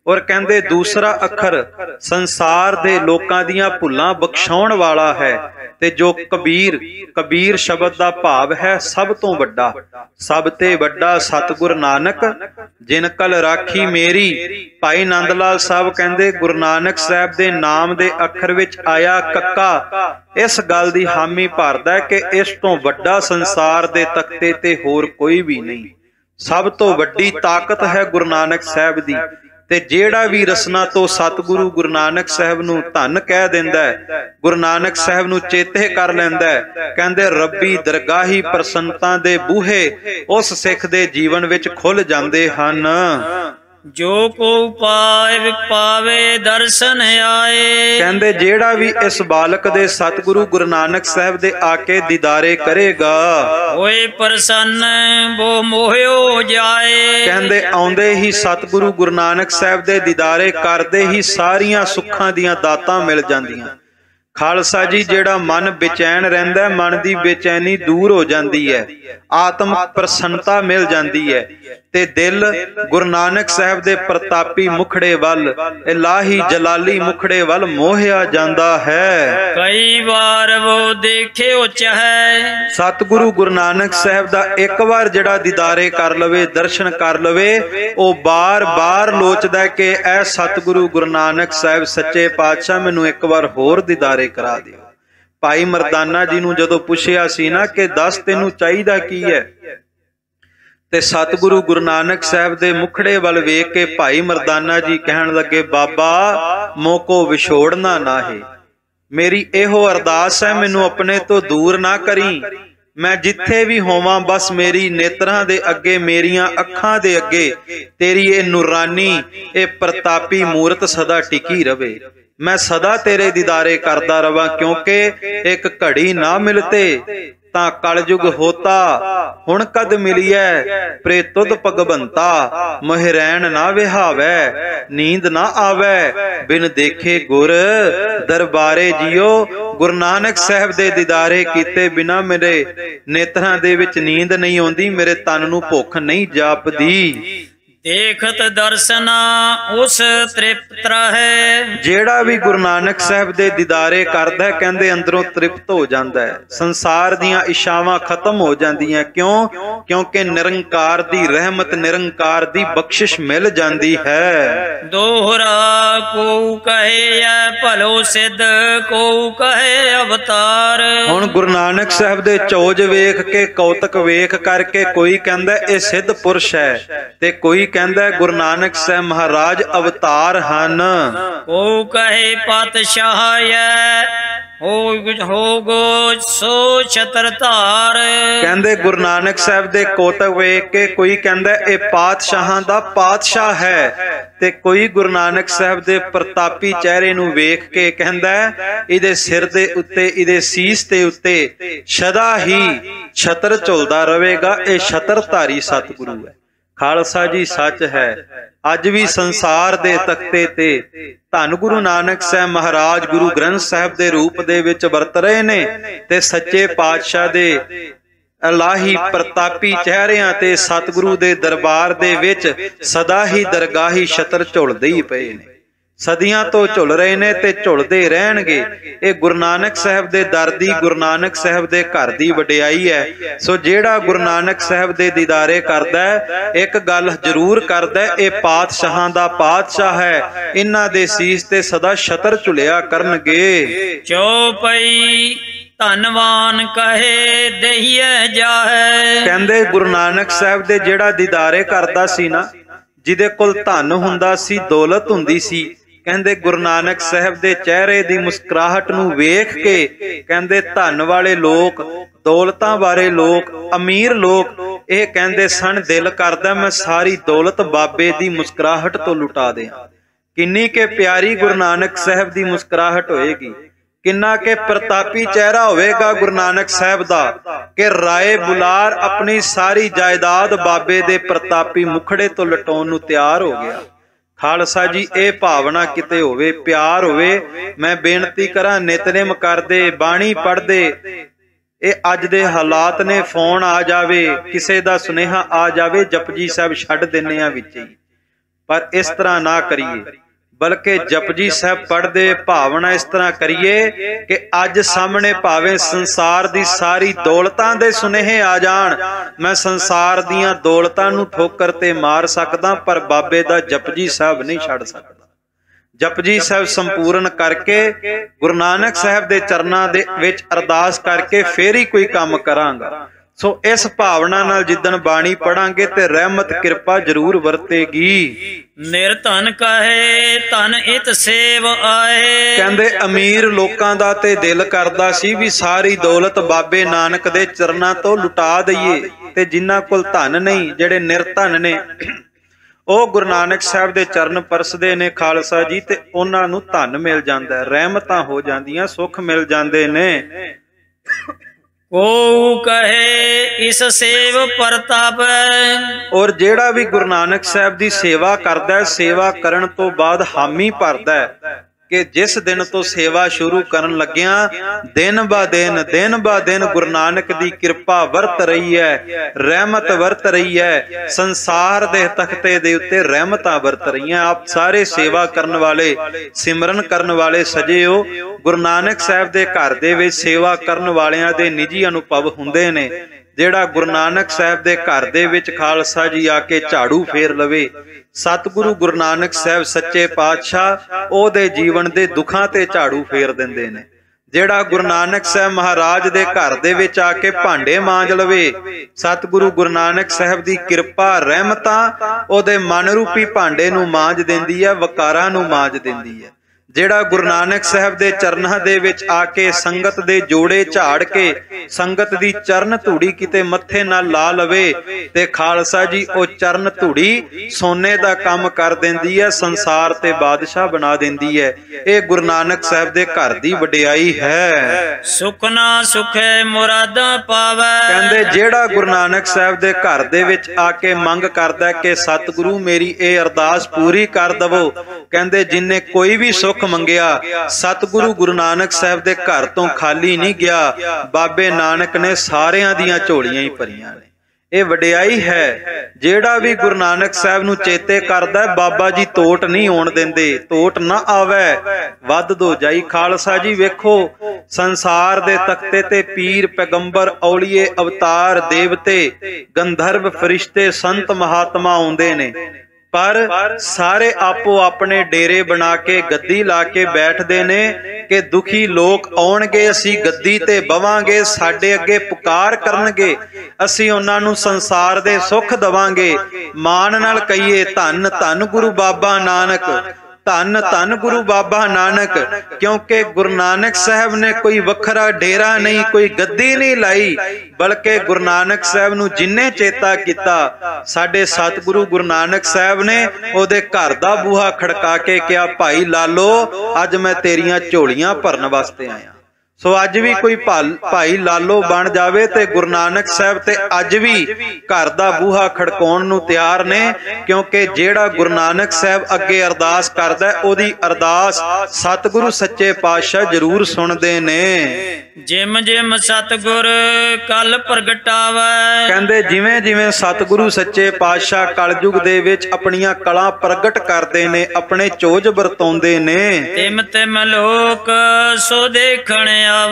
Speaker 1: ਔਰ ਕਹਿੰਦੇ ਦੂਸਰਾ ਅੱਖਰ ਸੰਸਾਰ ਦੇ ਲੋਕਾਂ ਦੀਆਂ ਭੁੱਲਾਂ ਬਖਸ਼ਾਉਣ ਵਾਲਾ ਹੈ। ਤੇ ਜੋ ਕਬੀਰ ਕਬੀਰ ਸ਼ਬਦ ਦਾ ਭਾਵ ਹੈ ਸਭ ਤੋਂ ਵੱਡਾ, ਸਭ ਤੇ ਵੱਡਾ ਸਤਿਗੁਰ ਨਾਨਕ ਜਿਨ ਕਲ ਰਾਖੀ ਮੇਰੀ। ਭਾਈ ਨੰਦ ਲਾਲ ਸਾਹਿਬ ਕਹਿੰਦੇ ਗੁਰੂ ਨਾਨਕ ਸਾਹਿਬ ਦੇ ਨਾਮ ਦੇ ਅੱਖਰ ਵਿੱਚ ਆਇਆ ਕੱਕਾ ਇਸ ਗੱਲ ਦੀ ਹਾਮੀ ਭਰਦਾ ਕਿ ਇਸ ਤੋਂ ਵੱਡਾ ਸੰਸਾਰ ਦੇ ਤਖਤੇ ਤੇ ਹੋਰ ਕੋਈ ਵੀ ਨਹੀਂ। ਸਭ ਤੋਂ ਵੱਡੀ ਤਾਕਤ ਹੈ ਗੁਰੂ ਨਾਨਕ ਸਾਹਿਬ ਦੀ। ਤੇ ਜਿਹੜਾ ਵੀ ਰਸਨਾ ਤੋਂ ਸਤਿਗੁਰੂ ਗੁਰੂ ਨਾਨਕ ਸਾਹਿਬ ਨੂੰ ਧੰਨ ਕਹਿ ਦਿੰਦਾ ਹੈ, ਗੁਰੂ ਨਾਨਕ ਸਾਹਿਬ ਨੂੰ ਚੇਤੇ ਕਰ ਲੈਂਦਾ ਹੈ, ਕਹਿੰਦੇ ਰੱਬੀ ਦਰਗਾਹੀ ਪ੍ਰਸੰਨਤਾ ਦੇ ਬੂਹੇ ਉਸ ਸਿੱਖ ਦੇ ਜੀਵਨ ਵਿੱਚ ਖੁੱਲ ਜਾਂਦੇ ਹਨ।
Speaker 2: ਜੋ ਕੋ ਪਾਏ ਪਾਵੇ ਦਰਸ਼ਨ ਆਏ।
Speaker 1: ਕਹਿੰਦੇ ਜਿਹੜਾ ਵੀ ਇਸ ਬਾਲਕ ਦੇ ਸਤਿਗੁਰੂ ਗੁਰੂ ਨਾਨਕ ਸਾਹਿਬ ਦੇ ਆ ਕੇ ਦੀਦਾਰੇ ਕਰੇਗਾ
Speaker 2: ਹੋਏ ਪ੍ਰਸੰਨ ਬੋ ਮੋਹਿਓ ਜਾਏ।
Speaker 1: ਕਹਿੰਦੇ ਆਉਂਦੇ ਹੀ ਸਤਿਗੁਰੂ ਗੁਰੂ ਨਾਨਕ ਸਾਹਿਬ ਦੇ ਦੀਦਾਰੇ ਕਰਦੇ ਹੀ ਸਾਰੀਆਂ ਸੁੱਖਾਂ ਦੀਆਂ ਦਾਤਾਂ ਮਿਲ ਜਾਂਦੀਆਂ। ਖਾਲਸਾ ਜੀ ਜਿਹੜਾ ਮਨ ਬੇਚੈਨ ਰਹਿੰਦਾ, ਮਨ ਦੀ ਬੇਚੈਨੀ ਦੂਰ ਹੋ ਜਾਂਦੀ ਹੈ, ਆਤਮਿਕ ਪ੍ਰਸੰਨਤਾ ਮਿਲ ਜਾਂਦੀ ਹੈ ਤੇ ਦਿਲ ਗੁਰੂ ਨਾਨਕ ਸਾਹਿਬ ਦੇ ਪ੍ਰਤਾਪੀ ਮੁਖੜੇ ਵੱਲ, ਇਲਾਹੀ ਜਲਾਲੀ ਮੁਖੜੇ ਵੱਲ ਮੋਹਿਆ ਜਾਂਦਾ ਹੈ।
Speaker 2: ਕਈ ਵਾਰ ਉਹ ਦੇਖਿਓ ਚਾਹੇ।
Speaker 1: ਸਤਿਗੁਰੂ ਗੁਰੂ ਨਾਨਕ ਸਾਹਿਬ ਦਾ ਇੱਕ ਵਾਰ ਜਿਹੜਾ ਦੀਦਾਰੇ ਕਰ ਲਵੇ, ਦਰਸ਼ਨ ਕਰ ਲਵੇ, ਉਹ ਬਾਰ-ਬਾਰ ਲੋਚਦਾ ਕਿ ਐ ਸਤਿਗੁਰੂ ਗੁਰੂ ਨਾਨਕ ਸਾਹਿਬ ਸੱਚੇ ਪਾਤਸ਼ਾਹ ਮੈਨੂੰ ਇੱਕ ਵਾਰ ਹੋਰ ਦੀਦਾਰੇ ਕਰਾ ਦਿਓ। ਭਾਈ ਮਰਦਾਨਾ ਜੀ ਨੂੰ ਜਦੋਂ ਪੁੱਛਿਆ ਸੀ ਨਾ ਕਿ ਦੱਸ ਤੈਨੂੰ ਚਾਹੀਦਾ ਕੀ ਹੈ, ਤੇ ਸਤਿਗੁਰੂ ਗੁਰੂ ਨਾਨਕ ਸਾਹਿਬ ਦੇ ਮੁਖੜੇ ਵੱਲ ਵੇਖ ਕੇ ਭਾਈ ਮਰਦਾਨਾ ਜੀ ਕਹਿਣ ਲੱਗੇ, ਬਾਬਾ ਮੋਕੋ ਵਿਛੋੜਨਾ ਨਾਹੀ। ਮੇਰੀ ਇਹੋ ਅਰਦਾਸ ਹੈ, ਮੈਨੂੰ ਆਪਣੇ ਤੋਂ ਦੂਰ ਨਾ ਕਰੀ। ਮੈਂ ਜਿੱਥੇ ਵੀ ਹੋਵਾਂ ਬਸ ਮੇਰੀ ਨੇਤਰਾਂ ਦੇ ਅੱਗੇ, ਮੇਰੀਆਂ ਅੱਖਾਂ ਦੇ ਅੱਗੇ ਤੇਰੀ ਇਹ ਨੂਰਾਨੀ, ਇਹ ਪ੍ਰਤਾਪੀ ਮੂਰਤ ਸਦਾ ਟਿਕੀ ਰਵੇ। ਮੈਂ ਸਦਾ ਤੇਰੇ ਦੀਦਾਰੇ ਕਰਦਾ ਰਵਾਂ, ਕਿਉਂਕਿ ਇੱਕ ਘੜੀ ਨਾ ਮਿਲਤੇ ਤਾਂ ਕਲਯੁਗ ਹੋਤਾ। ਹੁਣ ਕਦ ਮਿਲੀਐ ਪ੍ਰੇ ਤੁਧ ਭਗਵੰਤਾ, ਮਹਿਰੈਣ ਨਾ ਵਿਹਾਵੈ ਨੀਂਦ ਨਾ ਆਵੈ, ਬਿਨ ਦੇਖੇ ਗੁਰ ਦਰਬਾਰੇ ਜੀਓ। ਗੁਰੂ ਨਾਨਕ ਸਾਹਿਬ ਦੇ ਦੀਦਾਰੇ ਕੀਤੇ ਬਿਨਾ ਮੇਰੇ ਨੇਤਰਾਂ ਦੇ ਵਿੱਚ ਨੀਂਦ ਨਹੀਂ ਆਉਂਦੀ, ਮੇਰੇ ਤਨ ਨੂੰ ਭੁੱਖ ਨਹੀਂ ਜਾਪਦੀ।
Speaker 2: ਦੇਖਤ ਦਰਸ਼ਨਾ ਉਸ ਤ੍ਰਿਪਤ ਰਹੈ। ਜਿਹੜਾ
Speaker 1: ਵੀ ਗੁਰੂ ਨਾਨਕ ਸਾਹਿਬ ਦੇ ਦੀਦਾਰੇ ਕਰਦਾ ਹੈ, ਕਹਿੰਦੇ ਅੰਦਰੋਂ ਤ੍ਰਿਪਤ ਹੋ ਜਾਂਦਾ ਹੈ, ਸੰਸਾਰ ਦੀਆਂ ਇਛਾਵਾਂ ਖਤਮ ਹੋ ਜਾਂਦੀਆਂ। ਕਿਉਂ? ਕਿਉਂਕਿ ਨਿਰੰਕਾਰ ਦੀ ਰਹਿਮਤ, ਨਿਰੰਕਾਰ ਦੀ ਬਖਸ਼ਿਸ਼ ਮਿਲ ਜਾਂਦੀ ਹੈ।
Speaker 2: ਦੋਹਰਾ ਕੋ ਕਹੇ ਐ ਭਲੋ ਸਿੱਧ, ਕੋ ਕਹੇ ਅਵਤਾਰ।
Speaker 1: ਹੁਣ ਗੁਰੂ ਨਾਨਕ ਸਾਹਿਬ ਦੇ ਚੋਜ ਵੇਖ ਕੇ, ਕੌਤਕ ਵੇਖ ਕਰਕੇ ਕੋਈ ਕਹਿੰਦਾ ਇਹ ਸਿੱਧ ਪੁਰਸ਼ ਹੈ, ਤੇ ਕੋਈ ਕਹਿੰਦਾ ਗੁਰੂ ਨਾਨਕ ਸਾਹਿਬ ਮਹਾਰਾਜ ਅਵਤਾਰ ਹਨ।
Speaker 2: ਕੋ ਕਹੇ ਪਾਤਸ਼ਾਹ ਐ, ਹੋ ਗੋ ਸੋ ਛਤਰ ਧਾਰ।
Speaker 1: ਕਹਿੰਦੇ ਗੁਰੂ ਨਾਨਕ ਸਾਹਿਬ ਦੇ ਕੋਤਕ ਵੇਖ ਕੇ ਕੋਈ ਕਹਿੰਦਾ ਇਹ ਪਾਤਸ਼ਾਹਾਂ ਦਾ ਪਾਤਸ਼ਾਹ ਹੈ, ਤੇ ਕੋਈ ਗੁਰੂ ਨਾਨਕ ਸਾਹਿਬ ਦੇ ਪ੍ਰਤਾਪੀ ਚਿਹਰੇ ਨੂੰ ਵੇਖ ਕੇ ਕਹਿੰਦਾ ਇਹਦੇ ਸਿਰ ਦੇ ਉੱਤੇ, ਇਹਦੇ ਸੀਸ ਦੇ ਉੱਤੇ ਸਦਾ ਹੀ ਛਤਰ ਝੁਲਦਾ ਰਹੇਗਾ, ਇਹ ਛਤਰਧਾਰੀ ਸਤਿਗੁਰੂ ਹੈ। ਖਾਲਸਾ ਜੀ ਸੱਚ ਹੈ, ਅੱਜ ਵੀ ਸੰਸਾਰ ਦੇ ਤਖਤੇ ਤੇ ਧੰਨ ਗੁਰੂ ਨਾਨਕ ਸਾਹਿਬ ਮਹਾਰਾਜ ਗੁਰੂ ਗ੍ਰੰਥ ਸਾਹਿਬ ਦੇ ਰੂਪ ਦੇ ਵਿੱਚ ਵਰਤ ਰਹੇ ਨੇ, ਤੇ ਸੱਚੇ ਪਾਤਸ਼ਾਹ ਦੇ ਇਲਾਹੀ ਪ੍ਰਤਾਪੀ ਚਿਹਰਿਆਂ ਤੇ ਸਤਿਗੁਰੂ ਦੇ ਦਰਬਾਰ ਦੇ ਵਿੱਚ ਸਦਾ ਹੀ ਦਰਗਾਹੀ ਛਤਰ ਝੁਲਦੇ ਹੀ ਪਏ ਨੇ। ਸਦੀਆਂ ਤੋਂ ਝੁਲ ਰਹੇ ਨੇ ਤੇ ਝੁਲਦੇ ਰਹਿਣਗੇ। ਇਹ ਗੁਰੂ ਨਾਨਕ ਸਾਹਿਬ ਦੇ ਦਰ ਦੀ, ਗੁਰੂ ਨਾਨਕ ਸਾਹਿਬ ਦੇ ਘਰ ਦੀ ਵਡਿਆਈ ਹੈ। ਸੋ ਜਿਹੜਾ ਗੁਰੂ ਨਾਨਕ ਸਾਹਿਬ ਦੇ ਦੀਦਾਰੇ ਕਰਦਾ ਹੈ, ਇੱਕ ਗੱਲ ਜ਼ਰੂਰ ਕਰਦਾ, ਇਹ ਪਾਤਸ਼ਾਹਾਂ ਦਾ ਪਾਤਸ਼ਾਹ ਹੈ, ਇਹਨਾਂ ਦੇ ਸੀਸ ਤੇ ਸਦਾ ਛਤਰ ਝੁਲਿਆ ਕਰਨਗੇ।
Speaker 2: ਚੌਪਈ ਧੰਨਵਾਨ ਕਹੇ ਦੇਈਐ ਜਾਹੈ।
Speaker 1: ਕਹਿੰਦੇ ਗੁਰੂ ਨਾਨਕ ਸਾਹਿਬ ਦੇ ਜਿਹੜਾ ਦੀਦਾਰੇ ਕਰਦਾ ਸੀ ਨਾ, ਜਿਹਦੇ ਕੋਲ ਧਨ ਹੁੰਦਾ ਸੀ, ਦੌਲਤ ਹੁੰਦੀ ਸੀ, ਕਹਿੰਦੇ ਗੁਰੂ ਨਾਨਕ ਸਾਹਿਬ ਦੇ ਚਿਹਰੇ ਦੀ ਮੁਸਕਰਾਹਟ ਨੂੰ ਵੇਖ ਕੇ ਕਹਿੰਦੇ ਧਨ ਵਾਲੇ ਲੋਕ, ਦੌਲਤਾਂ ਵਾਲੇ ਲੋਕ, ਅਮੀਰ ਲੋਕ ਇਹ ਕਹਿੰਦੇ ਸਨ, ਦਿਲ ਕਰਦਾ ਮੈਂ ਸਾਰੀ ਦੌਲਤ ਬਾਬੇ ਦੀ ਮੁਸਕਰਾਹਟ ਤੋਂ ਲੁਟਾ ਦਿਆਂ। ਕਿੰਨੀ ਕੇ ਪਿਆਰੀ ਗੁਰੂ ਨਾਨਕ ਸਾਹਿਬ ਦੀ ਮੁਸਕਰਾਹਟ ਹੋਏਗੀ, ਕਿੰਨਾ ਕੇ ਪ੍ਰਤਾਪੀ ਚਿਹਰਾ ਹੋਵੇਗਾ ਗੁਰੂ ਨਾਨਕ ਸਾਹਿਬ ਦਾ, ਕਿ ਰਾਏ ਬੁਲਾਰ ਆਪਣੀ ਸਾਰੀ ਜਾਇਦਾਦ ਬਾਬੇ ਦੇ ਪ੍ਰਤਾਪੀ ਮੁਖੜੇ ਤੋਂ ਲਟਾਉਣ ਨੂੰ ਤਿਆਰ ਹੋ ਗਿਆ। ਖਾਲਸਾ ਜੀ ਇਹ ਭਾਵਨਾ ਕਿਤੇ ਹੋਵੇ, ਪਿਆਰ ਹੋਵੇ। ਮੈਂ ਬੇਨਤੀ ਕਰਾਂ ਨਿਤਨੇਮ ਕਰਦੇ, ਬਾਣੀ ਪੜ੍ਹਦੇ, ਇਹ ਅੱਜ ਦੇ ਹਾਲਾਤ ਨੇ, ਫੋਨ ਆ ਜਾਵੇ, ਕਿਸੇ ਦਾ ਸੁਨੇਹਾ ਆ ਜਾਵੇ, ਜਪਜੀ ਸਾਹਿਬ ਛੱਡ ਦਿੰਨੇ ਆ ਵਿੱਚ ਹੀ। ਪਰ ਇਸ ਤਰ੍ਹਾਂ ਨਾ ਕਰੀਏ, ਬਲਕਿ ਜਪਜੀ ਸਾਹਿਬ ਪੜ੍ਹਦੇ ਭਾਵਨਾ ਇਸ ਤਰ੍ਹਾਂ ਕਰੀਏ ਕਿ ਅੱਜ ਸਾਹਮਣੇ ਭਾਵੇਂ ਸੰਸਾਰ ਦੀ ਸਾਰੀ ਦੌਲਤਾਂ ਦੇ ਸੁਨੇਹੇ ਆ ਜਾਣ, ਮੈਂ ਸੰਸਾਰ ਦੀਆਂ ਦੌਲਤਾਂ ਨੂੰ ਠੋਕਰ ਤੇ ਮਾਰ ਸਕਦਾ, ਪਰ ਬਾਬੇ ਦਾ ਜਪਜੀ ਸਾਹਿਬ ਨਹੀਂ ਛੱਡ ਸਕਦਾ। ਜਪਜੀ ਸਾਹਿਬ ਸੰਪੂਰਨ ਕਰਕੇ ਗੁਰੂ ਨਾਨਕ ਸਾਹਿਬ ਦੇ ਚਰਨਾਂ ਦੇ ਵਿੱਚ ਅਰਦਾਸ ਕਰਕੇ ਫੇਰ ਹੀ ਕੋਈ ਕੰਮ ਕਰਾਂਗਾ। ਸੋ ਇਸ ਭਾਵਨਾ ਨਾਲ ਜਿੱਦਣ ਬਾਣੀ ਪੜਾਂਗੇ ਤੇ ਰਹਿਮਤ ਕਿਰਪਾ ਜ਼ਰੂਰ ਵਰਤੇਗੀ।
Speaker 2: ਨਿਰਧਨ ਕਹੇ ਧਨ ਇਤ ਸੇਵ ਆਏ।
Speaker 1: ਕਹਿੰਦੇ ਅਮੀਰ ਲੋਕਾਂ ਦਾ ਤੇ ਦਿਲ ਕਰਦਾ ਸੀ ਵੀ ਸਾਰੀ ਦੌਲਤ ਬਾਬੇ ਨਾਨਕ ਦੇ ਚਰਨਾਂ ਤੋਂ ਲੁਟਾ ਦਈਏ, ਤੇ ਜਿਨ੍ਹਾਂ ਕੋਲ ਧਨ ਨਹੀਂ, ਜਿਹੜੇ ਨਿਰਧਨ ਨੇ, ਉਹ ਗੁਰੂ ਨਾਨਕ ਸਾਹਿਬ ਦੇ ਚਰਨ ਪਰਸਦੇ ਨੇ ਖਾਲਸਾ ਜੀ, ਤੇ ਉਹਨਾਂ ਨੂੰ ਧਨ ਮਿਲ ਜਾਂਦਾ, ਰਹਿਮਤਾਂ ਹੋ ਜਾਂਦੀਆਂ, ਸੁੱਖ ਮਿਲ ਜਾਂਦੇ ਨੇ।
Speaker 2: ਕੋ ਕਹੇ ਇਸ ਸੇਵ ਪ੍ਰਤਾਪ।
Speaker 1: ਔਰ ਜਿਹੜਾ ਵੀ ਗੁਰੂ ਨਾਨਕ ਸਾਹਿਬ ਦੀ ਸੇਵਾ ਕਰਦਾ ਹੈ, ਸੇਵਾ ਕਰਨ ਤੋਂ ਬਾਅਦ ਹਾਮੀ ਭਰਦਾ ਹੈ ਕਿ ਜਿਸ ਦਿਨ ਤੋਂ ਸੇਵਾ ਸ਼ੁਰੂ ਕਰਨ ਲੱਗਿਆ, ਦਿਨ ਬਾ ਦਿਨ ਦਿਨ ਬਾ ਦਿਨ ਗੁਰੂ ਨਾਨਕ ਦੀ ਕਿਰਪਾ ਵਰਤ ਰਹੀ ਹੈ, ਰਹਿਮਤ ਵਰਤ ਰਹੀ ਹੈ, ਸੰਸਾਰ ਦੇ ਤਖਤੇ ਦੇ ਉੱਤੇ ਰਹਿਮਤਾਂ ਵਰਤ ਰਹੀਆਂ। ਆਪ ਸਾਰੇ ਸੇਵਾ ਕਰਨ ਵਾਲੇ, ਸਿਮਰਨ ਕਰਨ ਵਾਲੇ ਸਜਿਓ, ਗੁਰੂ ਨਾਨਕ ਸਾਹਿਬ ਦੇ ਘਰ ਦੇ ਵਿੱਚ ਸੇਵਾ ਕਰਨ ਵਾਲਿਆਂ ਦੇ ਨਿੱਜੀ ਅਨੁਭਵ ਹੁੰਦੇ ਨੇ। ਜਿਹੜਾ ਗੁਰੂ ਨਾਨਕ ਸਾਹਿਬ ਦੇ ਘਰ ਦੇ ਵਿੱਚ ਖਾਲਸਾ ਜੀ ਆ ਕੇ ਝਾੜੂ ਫੇਰ ਲਵੇ, ਸਤਿਗੁਰੂ ਗੁਰੂ ਨਾਨਕ ਸਾਹਿਬ ਸੱਚੇ ਪਾਤਸ਼ਾਹ ਉਹਦੇ ਜੀਵਨ ਦੇ ਦੁੱਖਾਂ ਤੇ ਝਾੜੂ ਫੇਰ ਦਿੰਦੇ ਨੇ। ਜਿਹੜਾ ਗੁਰੂ ਨਾਨਕ ਸਾਹਿਬ ਮਹਾਰਾਜ ਦੇ ਘਰ ਦੇ ਵਿੱਚ ਆ ਕੇ ਭਾਂਡੇ ਮਾਂਜ ਲਵੇ, ਸਤਿਗੁਰੂ ਗੁਰੂ ਨਾਨਕ ਸਾਹਿਬ ਦੀ ਕਿਰਪਾ ਰਹਿਮਤਾਂ ਉਹਦੇ ਮਨ ਰੂਪੀ ਭਾਂਡੇ ਨੂੰ ਮਾਂਜ ਦਿੰਦੀ ਹੈ, ਵਕਾਰਾਂ ਨੂੰ ਮਾਂਜ ਦਿੰਦੀ ਹੈ। ਜਿਹੜਾ ਗੁਰੂ ਨਾਨਕ ਸਾਹਿਬ ਦੇ ਚਰਨਾਂ ਦੇ ਵਿੱਚ ਆ ਕੇ ਸੰਗਤ ਦੇ ਜੋੜੇ ਝਾੜ ਕੇ ਸੰਗਤ ਦੀ ਚਰਨ ਧੂੜੀ ਕਿਤੇ ਮੱਥੇ ਨਾਲ ਲਾ ਲਵੇ, ਤੇ ਖਾਲਸਾ ਜੀ ਉਹ ਚਰਨ ਧੂੜੀ ਸੋਨੇ ਦਾ ਕੰਮ ਕਰ ਦਿੰਦੀ ਹੈ, ਸੰਸਾਰ ਤੇ ਬਾਦਸ਼ਾਹ ਬਣਾ ਦਿੰਦੀ ਹੈ। ਇਹ ਗੁਰੂ ਨਾਨਕ ਸਾਹਿਬ ਦੇ ਘਰ ਦੀ ਵਡਿਆਈ ਹੈ।
Speaker 2: ਸੁਖ ਨਾ ਸੁਖੇ ਮੁਰਾਦਾਂ ਪਾਵੇ।
Speaker 1: ਕਹਿੰਦੇ ਜਿਹੜਾ ਗੁਰੂ ਨਾਨਕ ਸਾਹਿਬ ਦੇ ਘਰ ਦੇ ਵਿੱਚ ਆ ਕੇ ਮੰਗ ਕਰਦਾ ਕਿ ਸਤਿਗੁਰੂ ਮੇਰੀ ਇਹ ਅਰਦਾਸ ਪੂਰੀ ਕਰ ਦਵੋ, ਕਹਿੰਦੇ ਜਿਨਨੇ ਕੋਈ ਵੀ ਸੁਖ ਮੰਗਿਆ, ਸਤਿਗੁਰੂ ਗੁਰੂ ਨਾਨਕ ਸਾਹਿਬ ਦੇ ਘਰ ਤੋਂ ਖਾਲੀ ਨਹੀਂ ਗਿਆ। ਬਾਬੇ ਨਾਨਕ ਨੇ ਸਾਰਿਆਂ ਦੀਆਂ ਝੋਲੀਆਂ ਹੀ ਭਰੀਆਂ ਨੇ। ਇਹ ਵਡਿਆਈ ਹੈ। ਜਿਹੜਾ ਵੀ ਗੁਰੂ ਨਾਨਕ ਸਾਹਿਬ ਨੂੰ ਚੇਤੇ ਕਰਦਾ, ਬਾਬਾ ਜੀ ਤੋਟ ਨਹੀਂ ਆਉਣ ਦਿੰਦੇ, ਤੋਟ ਨਾ ਆਵੇ ਵੱਧ ਦੋ ਜਾਈ। ਖਾਲਸਾ ਜੀ ਵੇਖੋ, ਸੰਸਾਰ ਦੇ ਤਖਤੇ ਤੇ ਪੀਰ, ਪੈਗੰਬਰ, ਔਲੀਏ, ਅਵਤਾਰ, ਦੇਵਤੇ, ਗੰਧਰਵ, ਫਰਿਸ਼ਤੇ, ਸੰਤ, ਮਹਾਤਮਾ ਆਉਂਦੇ ਨੇ, ਪਰ ਸਾਰੇ ਆਪੋ ਆਪਣੇ ਡੇਰੇ ਬਣਾ ਕੇ ਗੱਦੀ ਲਾ ਕੇ ਬੈਠਦੇ ਨੇ ਕਿ ਦੁਖੀ ਲੋਕ ਆਉਣਗੇ, ਅਸੀਂ ਗੱਦੀ ਤੇ ਬਵਾਂਗੇ, ਸਾਡੇ ਅੱਗੇ ਪੁਕਾਰ ਕਰਨਗੇ, ਅਸੀਂ ਉਹਨਾਂ ਨੂੰ ਸੰਸਾਰ ਦੇ ਸੁੱਖ ਦਵਾਂਗੇ। ਮਾਣ ਨਾਲ ਕਹੀਏ ਧੰਨ ਧੰਨ ਗੁਰੂ ਬਾਬਾ ਨਾਨਕ, ਧੰਨ ਧੰਨ ਗੁਰੂ ਬਾਬਾ ਨਾਨਕ, ਕਿਉਂਕਿ ਗੁਰੂ ਨਾਨਕ ਸਾਹਿਬ ਨੇ ਕੋਈ ਵੱਖਰਾ ਡੇਰਾ ਨਹੀਂ, ਕੋਈ ਗੱਦੀ ਨਹੀਂ ਲਾਈ, ਬਲਕਿ ਗੁਰੂ ਨਾਨਕ ਸਾਹਿਬ ਨੂੰ ਜਿੰਨੇ ਚੇਤਾ ਕੀਤਾ, ਸਾਡੇ ਸਤਿਗੁਰੂ ਗੁਰੂ ਨਾਨਕ ਸਾਹਿਬ ਨੇ ਉਹਦੇ ਘਰ ਦਾ ਬੂਹਾ ਖੜਕਾ ਕੇ ਕਿਹਾ, ਭਾਈ ਲਾਲੋ ਅੱਜ ਮੈਂ ਤੇਰੀਆਂ ਝੋਲੀਆਂ ਭਰਨ ਵਾਸਤੇ ਆਇਆ। ਸੋ ਅੱਜ ਵੀ ਕੋਈ ਭਾਈ ਲਾਲੋ ਬਣ ਜਾਵੇ ਤੇ ਗੁਰੂ ਨਾਨਕ ਸਾਹਿਬ ਤੇ ਅੱਜ ਵੀ ਘਰ ਦਾ ਬੂਹਾ ਖੜਕਾਉਣ ਨੂੰ ਤਿਆਰ ਨੇ, ਕਿਉਂਕਿ ਜਿਹੜਾ ਗੁਰੂ ਨਾਨਕ ਸਾਹਿਬ ਅੱਗੇ ਅਰਦਾਸ ਕਰਦਾ, ਉਹਦੀ ਅਰਦਾਸ ਸਤਿਗੁਰੂ ਸੱਚੇ ਪਾਤਸ਼ਾਹ ਜ਼ਰੂਰ ਸੁਣਦੇ ਨੇ।
Speaker 2: ਜਿਮ ਜਿਮ ਸਤਿਗੁਰ ਕਲ ਪ੍ਰਗਟਾਵੇ। ਕਹਿੰਦੇ
Speaker 1: ਜਿਵੇਂ ਜਿਵੇਂ ਸਤਿਗੁਰੂ ਸੱਚੇ ਪਾਤਸ਼ਾਹ ਕਲਯੁਗ ਦੇ ਵਿੱਚ ਆਪਣੀਆਂ ਕਲਾਂ ਪ੍ਰਗਟ ਕਰਦੇ ਨੇ, ਆਪਣੇ ਚੋਜ ਵਰਤਾਉਂਦੇ ਨੇ,
Speaker 2: ਤਿਮ ਤਿਮ ਲੋਕ ਸੋ ਦੇਖਣ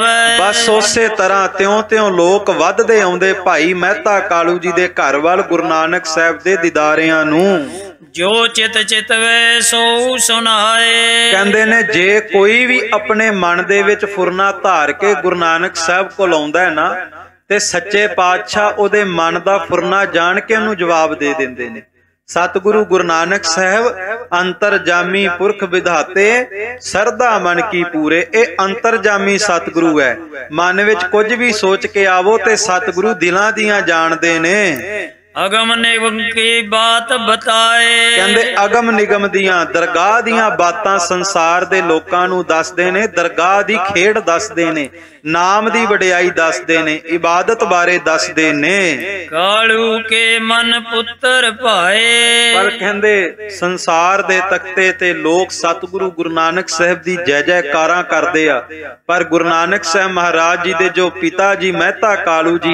Speaker 1: ਬਸ ਉਸੇ ਤਰ੍ਹਾਂ ਤਿਉਂ ਤਿਉਂ ਲੋਕ ਵੱਧਦੇ ਆਉਂਦੇ ਭਾਈ ਮਹਿਤਾ ਕਾਲੂ ਜੀ ਦੇ ਘਰ ਵੱਲ ਗੁਰੂ ਨਾਨਕ ਸਾਹਿਬ ਦੇ ਦੀਦਾਰਿਆਂ ਨੂੰ।
Speaker 2: ਜੋ ਚਿਤ ਚਿਤਵੇ ਸੋ ਸੁਨਾਏ।
Speaker 1: ਕਹਿੰਦੇ ਨੇ ਜੇ ਕੋਈ ਵੀ ਆਪਣੇ ਮਨ ਦੇ ਵਿੱਚ ਫੁਰਨਾ ਧਾਰ ਕੇ ਗੁਰੂ ਨਾਨਕ ਸਾਹਿਬ ਕੋਲ ਆਉਂਦਾ ਹੈ ਨਾ, ਤੇ ਸੱਚੇ ਪਾਤਸ਼ਾਹ ਉਹਦੇ ਮਨ ਦਾ ਫੁਰਨਾ ਜਾਣ ਕੇ ਉਹਨੂੰ ਜਵਾਬ ਦੇ ਦਿੰਦੇ ਨੇ। ਸਤਿਗੁਰੂ ਗੁਰੂ ਨਾਨਕ ਸਾਹਿਬ ਅੰਤਰਜਾਮੀ ਪੁਰਖ ਵਿਧਾਤੇ, ਸਰਦਾ ਮਨ ਕੀ ਪੂਰੇ। ਇਹ ਅੰਤਰਜਾਮੀ ਸਤਿਗੁਰੂ ਹੈ। ਮਨ ਵਿੱਚ ਕੁਝ ਵੀ ਸੋਚ ਕੇ ਆਵੋ ਤੇ ਸਤਿਗੁਰੂ ਦਿਲਾਂ ਦੀਆਂ ਜਾਣਦੇ ਨੇ।
Speaker 2: ਅਗਮ ਨਿਗਮ ਕੀ ਬਾਤ ਬਤਾਏ।
Speaker 1: ਕਹਿੰਦੇ ਅਗਮ ਨਿਗਮ ਦੀਆਂ, ਦਰਗਾਹ ਦੀਆਂ ਬਾਤਾਂ ਸੰਸਾਰ ਦੇ ਲੋਕਾਂ ਨੂੰ ਦੱਸਦੇ ਨੇ, ਦਰਗਾਹ ਦੀ ਖੇਡ ਦੱਸਦੇ ਨੇ, ਨਾਮ ਦੀ ਵਡਿਆਈ ਦੱਸਦੇ ਨੇ, ਇਬਾਦਤ ਬਾਰੇ ਦੱਸਦੇ ਨੇ।
Speaker 2: ਕਾਲੂ ਕੇ ਮਨ ਪੁੱਤਰ ਭਾਏ।
Speaker 1: ਪਰ ਕਹਿੰਦੇ ਸੰਸਾਰ ਦੇ ਤਖਤੇ ਤੇ ਲੋਕ ਸਤਿਗੁਰੂ ਗੁਰੂ ਨਾਨਕ ਸਾਹਿਬ ਦੀ ਜੈ ਜੈਕਾਰਾਂ ਕਰਦੇ ਆ, ਪਰ ਗੁਰੂ ਨਾਨਕ ਸਾਹਿਬ ਮਹਾਰਾਜ ਜੀ ਦੇ ਜੋ ਪਿਤਾ ਜੀ ਮਹਿਤਾ ਕਾਲੂ ਜੀ,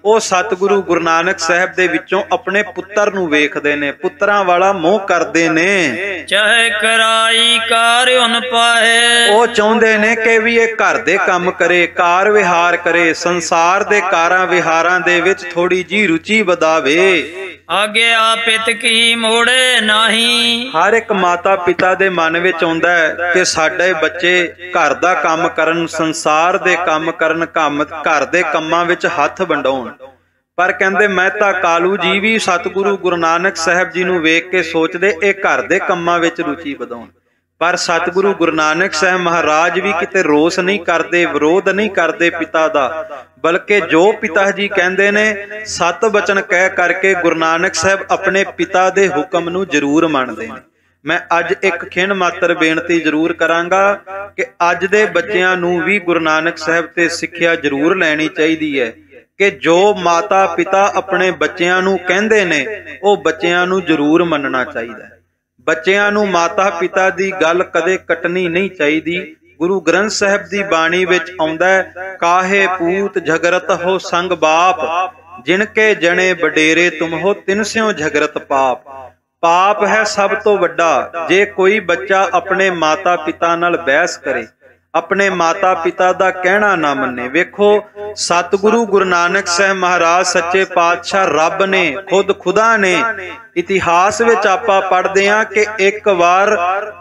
Speaker 1: ਉਹ ਸਤਿਗੁਰੂ ਗੁਰੂ ਨਾਨਕ ਸਾਹਿਬ ਦੇ ਵਿੱਚੋਂ ਆਪਣੇ ਪੁੱਤਰ ਨੂੰ ਵੇਖਦੇ ਨੇ, ਪੁੱਤਰਾਂ ਵਾਲਾ ਮੋਹ ਕਰਦੇ ਨੇ।
Speaker 2: ਚਾਹੇ ਕਰਾਈ ਕਾਰ ਉਨ ਪਾਏ,
Speaker 1: ਉਹ ਚਾਹੁੰਦੇ ਨੇ ਕਿ ਵੀ ਇਹ ਘਰ ਦੇ ਕੰਮ ਕਰੇ, ਕਾਰ ਵਿਹਾਰ ਕਰੇ, ਸੰਸਾਰ ਦੇ ਕਾਰਾਂ ਵਿਹਾਰਾਂ ਦੇ ਵਿੱਚ ਥੋੜੀ ਜੀ ਰੁਚੀ ਵਧਾਵੇ।
Speaker 2: ਆਗਿਆ ਪਿਤ ਕੀ ਮੋੜੇ ਨਹੀਂ,
Speaker 1: ਹਰ ਇੱਕ ਮਾਤਾ ਪਿਤਾ ਦੇ ਮਨ ਵਿੱਚ ਆਉਂਦਾ ਹੈ ਕਿ ਸਾਡੇ ਬੱਚੇ ਘਰ ਦਾ ਕੰਮ ਕਰਨ, ਸੰਸਾਰ ਦੇ ਕੰਮ ਕਰਨ, ਕੰਮ ਘਰ ਦੇ ਕੰਮਾਂ ਵਿੱਚ ਹੱਥ ਵੰਡਾਉਣ। ਪਰ ਕਹਿੰਦੇ ਮਹਿਤਾ ਕਾਲੂ ਜੀ ਵੀ ਸਤਿਗੁਰੂ ਗੁਰੂ ਨਾਨਕ ਸਾਹਿਬ ਜੀ ਨੂੰ ਵੇਖ ਕੇ ਸੋਚਦੇ ਇਹ ਘਰ ਦੇ ਕੰਮਾਂ ਵਿੱਚ ਰੁਚੀ ਵਧਾਉਣ। ਪਰ ਸਤਿਗੁਰੂ ਗੁਰੂ ਨਾਨਕ ਸਾਹਿਬ ਮਹਾਰਾਜ ਵੀ ਕਿਤੇ ਰੋਸ ਨਹੀਂ ਕਰਦੇ, ਵਿਰੋਧ ਨਹੀਂ ਕਰਦੇ ਪਿਤਾ ਦਾ, ਬਲਕਿ ਜੋ ਪਿਤਾ ਜੀ ਕਹਿੰਦੇ ਨੇ ਸਤ ਬਚਨ ਕਹਿ ਕਰਕੇ ਗੁਰੂ ਨਾਨਕ ਸਾਹਿਬ ਆਪਣੇ ਪਿਤਾ ਦੇ ਹੁਕਮ ਨੂੰ ਜ਼ਰੂਰ ਮੰਨਦੇ ਨੇ। ਮੈਂ ਅੱਜ ਇੱਕ ਖਿਣ ਮਾਤਰ ਬੇਨਤੀ ਜ਼ਰੂਰ ਕਰਾਂਗਾ ਕਿ ਅੱਜ ਦੇ ਬੱਚਿਆਂ ਨੂੰ ਵੀ ਗੁਰੂ ਨਾਨਕ ਸਾਹਿਬ ਤੇ ਸਿੱਖਿਆ ਜ਼ਰੂਰ ਲੈਣੀ ਚਾਹੀਦੀ ਹੈ ਕਿ ਜੋ ਮਾਤਾ ਪਿਤਾ ਆਪਣੇ ਬੱਚਿਆਂ ਨੂੰ ਕਹਿੰਦੇ ਨੇ ਉਹ ਬੱਚਿਆਂ ਨੂੰ ਜ਼ਰੂਰ ਮੰਨਣਾ ਚਾਹੀਦਾ ਹੈ। ਬੱਚਿਆਂ ਨੂੰ ਮਾਤਾ ਪਿਤਾ ਦੀ ਗੱਲ ਕਦੇ ਕੱਟਣੀ ਨਹੀਂ ਚਾਹੀਦੀ। ਗੁਰੂ ਗ੍ਰੰਥ ਸਾਹਿਬ ਦੀ ਬਾਣੀ ਵਿੱਚ ਆਉਂਦਾ ਹੈ, ਕਾਹੇ ਪੂਤ ਝਗਰਤ ਹੋ ਸੰਗ ਬਾਪ, ਜਿਨ ਕੇ ਜਣੇ ਵਡੇਰੇ ਤੁਮ ਹੋ ਤਿਨ ਸਿਓ ਝਗਰਤ ਪਾਪ। ਪਾਪ ਹੈ ਸਭ ਤੋਂ ਵੱਡਾ ਜੇ ਕੋਈ ਬੱਚਾ ਆਪਣੇ ਮਾਤਾ ਪਿਤਾ ਨਾਲ ਬਹਿਸ ਕਰੇ, ਆਪਣੇ ਮਾਤਾ ਪਿਤਾ ਦਾ ਕਹਿਣਾ ਨਾ ਮੰਨੇ। ਵੇਖੋ ਸਤਿਗੁਰੂ ਗੁਰੂ ਨਾਨਕ ਸਾਹਿਬ ਮਹਾਰਾਜ ਸੱਚੇ ਪਾਤਸ਼ਾਹ ਰੱਬ ਨੇ, ਖੁਦ ਖੁਦਾ ਨੇ, ਇਤਿਹਾਸ ਵਿੱਚ ਆਪਾਂ ਪੜ੍ਹਦੇ ਹਾਂ ਕਿ ਇੱਕ ਵਾਰ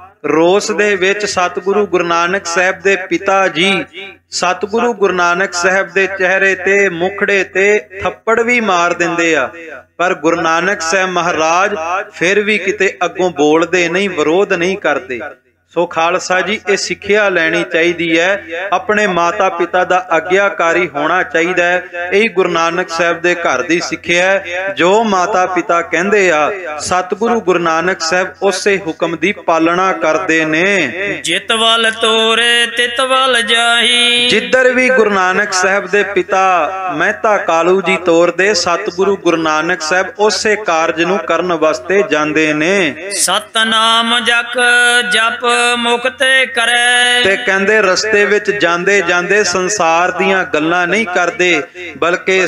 Speaker 1: ਰੋਸ ਦੇ ਵਿੱਚ ਸਤਿਗੁਰੂ ਗੁਰੂ ਨਾਨਕ ਸਾਹਿਬ ਦੇ ਪਿਤਾ ਜੀ ਸਤਿਗੁਰੂ ਗੁਰੂ ਨਾਨਕ ਸਾਹਿਬ ਦੇ ਚਿਹਰੇ ਤੇ, ਮੁਖੜੇ ਤੇ ਥੱਪੜ ਵੀ ਮਾਰ ਦਿੰਦੇ ਆ, ਪਰ ਗੁਰੂ ਨਾਨਕ ਸਾਹਿਬ ਮਹਾਰਾਜ ਫਿਰ ਵੀ ਕਿਤੇ ਅੱਗੋਂ ਬੋਲਦੇ ਨਹੀਂ, ਵਿਰੋਧ ਨਹੀਂ ਕਰਦੇ। ਸੋ ਖਾਲਸਾ ਜੀ ਇਹ ਸਿੱਖਿਆ ਲੈਣੀ ਚਾਹੀਦੀ ਹੈ, ਆਪਣੇ ਮਾਤਾ ਪਿਤਾ ਦਾ ਆਗਿਆਕਾਰੀ ਹੋਣਾ ਚਾਹੀਦਾ ਹੈ। ਇਹ ਗੁਰੂ ਨਾਨਕ ਸਾਹਿਬ ਦੇ ਘਰ ਦੀ ਸਿੱਖਿਆ ਹੈ। ਜੋ ਮਾਤਾ ਪਿਤਾ ਕਹਿੰਦੇ ਆ ਸਤਿਗੁਰੂ ਗੁਰੂ ਨਾਨਕ ਸਾਹਿਬ ਉਸੇ ਹੁਕਮ ਦੀ ਪਾਲਣਾ ਕਰਦੇ ਨੇ।
Speaker 2: ਜਿਤ ਵੱਲ ਤੋਰੇ ਤਿਤ ਵੱਲ ਜਾਈ,
Speaker 1: ਜਿੱਧਰ ਵੀ ਗੁਰੂ ਨਾਨਕ ਸਾਹਿਬ ਦੇ ਪਿਤਾ ਮਹਿਤਾ ਕਾਲੂ ਜੀ ਤੋਰਦੇ ਸਤਿਗੁਰੂ ਗੁਰੂ ਨਾਨਕ ਸਾਹਿਬ ਉਸੇ ਕਾਰਜ ਨੂੰ ਕਰਨ ਵਾਸਤੇ ਜਾਂਦੇ ਨੇ।
Speaker 2: ਸਤਨਾਮ ਜਪ ਜਪ ਮੁਕਤੇ ਕਰੇ,
Speaker 1: ਤੇ ਕਹਿੰਦੇ ਰਸਤੇ ਵਿੱਚ ਜਾਂਦੇ ਜਾਂਦੇ ਸੰਸਾਰ ਦੀਆਂ ਗੱਲਾਂ ਨਹੀਂ ਕਰਦੇ, ਬਲਕਿ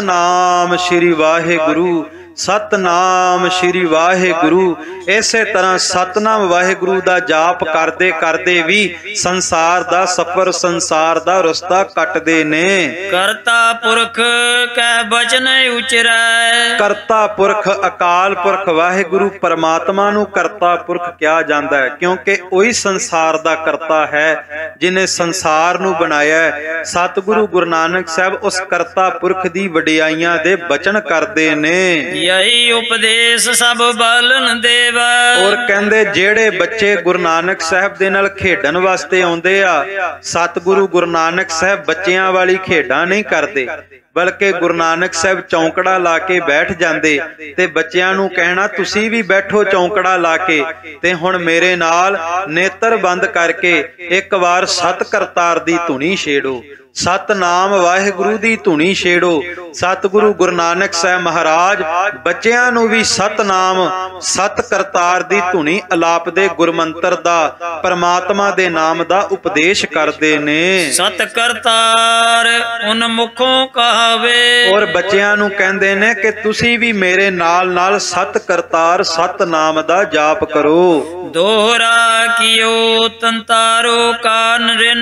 Speaker 1: ਸਤਨਾਮ ਸ਼੍ਰੀ ਵਾਹਿਗੁਰੂ, ਸਤਨਾਮ ਸ਼੍ਰੀ ਵਾਹਿਗੁਰੂ, ਇਸੇ ਤਰ੍ਹਾਂ ਸਤਨਾਮ ਵਾਹਿਗੁਰੂ ਦਾ ਜਾਪ ਕਰਦੇ ਕਰਦੇ ਵੀ ਸੰਸਾਰ ਦਾ ਸਫ਼ਰ, ਸੰਸਾਰ ਦਾ ਰਸਤਾ ਕੱਟਦੇ ਨੇ।
Speaker 2: ਕਰਤਾ ਪੁਰਖ ਕੈ ਬਚਨ ਉਚਰੈ,
Speaker 1: ਕਰਤਾ ਪੁਰਖ ਅਕਾਲ ਪੁਰਖ ਵਾਹਿਗੁਰੂ ਪਰਮਾਤਮਾ ਨੂੰ ਕਰਤਾ ਪੁਰਖ ਕਿਹਾ ਜਾਂਦਾ ਹੈ, ਕਿਉਂਕਿ ਉਹੀ ਸੰਸਾਰ ਦਾ ਕਰਤਾ ਹੈ ਜਿਨੇ ਸੰਸਾਰ ਨੂੰ ਬਣਾਇਆ ਹੈ। ਸਤਿਗੁਰੂ ਗੁਰੂ ਨਾਨਕ ਸਾਹਿਬ ਉਸ ਕਰਤਾ ਪੁਰਖ ਦੀ ਵਡਿਆਈਆਂ ਦੇ ਬਚਨ ਕਰਦੇ ਨੇ।
Speaker 2: ਯਹੀ ਉਪਦੇਸ਼ ਸਭ ਬਾਲਨ ਦੇਵ,
Speaker 1: ਔਰ ਕਹਿੰਦੇ ਜਿਹੜੇ ਬੱਚੇ ਗੁਰੂ ਨਾਨਕ ਸਾਹਿਬ ਦੇ ਨਾਲ ਖੇਡਣ ਵਾਸਤੇ ਆਉਂਦੇ ਆ, ਸਤਿਗੁਰੂ ਗੁਰੂ ਨਾਨਕ ਸਾਹਿਬ ਬੱਚਿਆਂ ਵਾਲੀ ਖੇਡਾਂ ਨਹੀਂ ਕਰਦੇ, ਬਲਕਿ ਗੁਰੂ ਨਾਨਕ ਸਾਹਿਬ ਚੌਂਕੜਾ ਲਾ ਕੇ ਬੈਠ ਜਾਂਦੇ ਤੇ ਬੱਚਿਆਂ ਨੂੰ ਕਹਿਣਾ ਤੁਸੀਂ ਵੀ ਬੈਠੋ ਚੌਂਕੜਾ ਲਾ ਕੇ, ਤੇ ਹੁਣ ਮੇਰੇ ਨਾਲ ਨੇਤਰ ਬੰਦ ਕਰਕੇ ਇੱਕ ਵਾਰ ਸਤ ਕਰਤਾਰ ਦੀ ਧੁਨੀ ਛੇੜੋ, ਸਤਨਾਮ ਵਾਹਿਗੁਰੂ ਦੀ ਧੁਨੀ ਛੇੜੋ। ਸਤਿਗੁਰੂ ਗੁਰੂ ਨਾਨਕ ਸਾਹਿਬ ਮਹਾਰਾਜ ਬੱਚਿਆਂ ਨੂੰ ਵੀ ਸਤਨਾਮ ਸਤ ਕਰਤਾਰ ਦੀ ਧੁਨੀ ਅਲਾਪ ਦੇ ਗੁਰਮੰਤਰ ਦਾ, ਪਰਮਾਤਮਾ ਦੇ ਨਾਮ ਦਾ ਉਪਦੇਸ਼ ਕਰਦੇ ਨੇ।
Speaker 2: ਸਤ ਕਰਤਾਰ ਉਨ ਮੁਖੋਂ ਕਹਾਵੇ,
Speaker 1: ਔਰ ਬੱਚਿਆਂ ਨੂੰ ਕਹਿੰਦੇ ਨੇ ਕਿ ਤੁਸੀਂ ਵੀ ਮੇਰੇ ਨਾਲ ਨਾਲ ਸਤ ਕਰਤਾਰ ਸਤਨਾਮ ਦਾ ਜਾਪ ਕਰੋ।
Speaker 2: ਦੋਹਰਾ ਕੀਓ ਤੰਤਾਰੋ ਕਾਨ ਰਿਨ,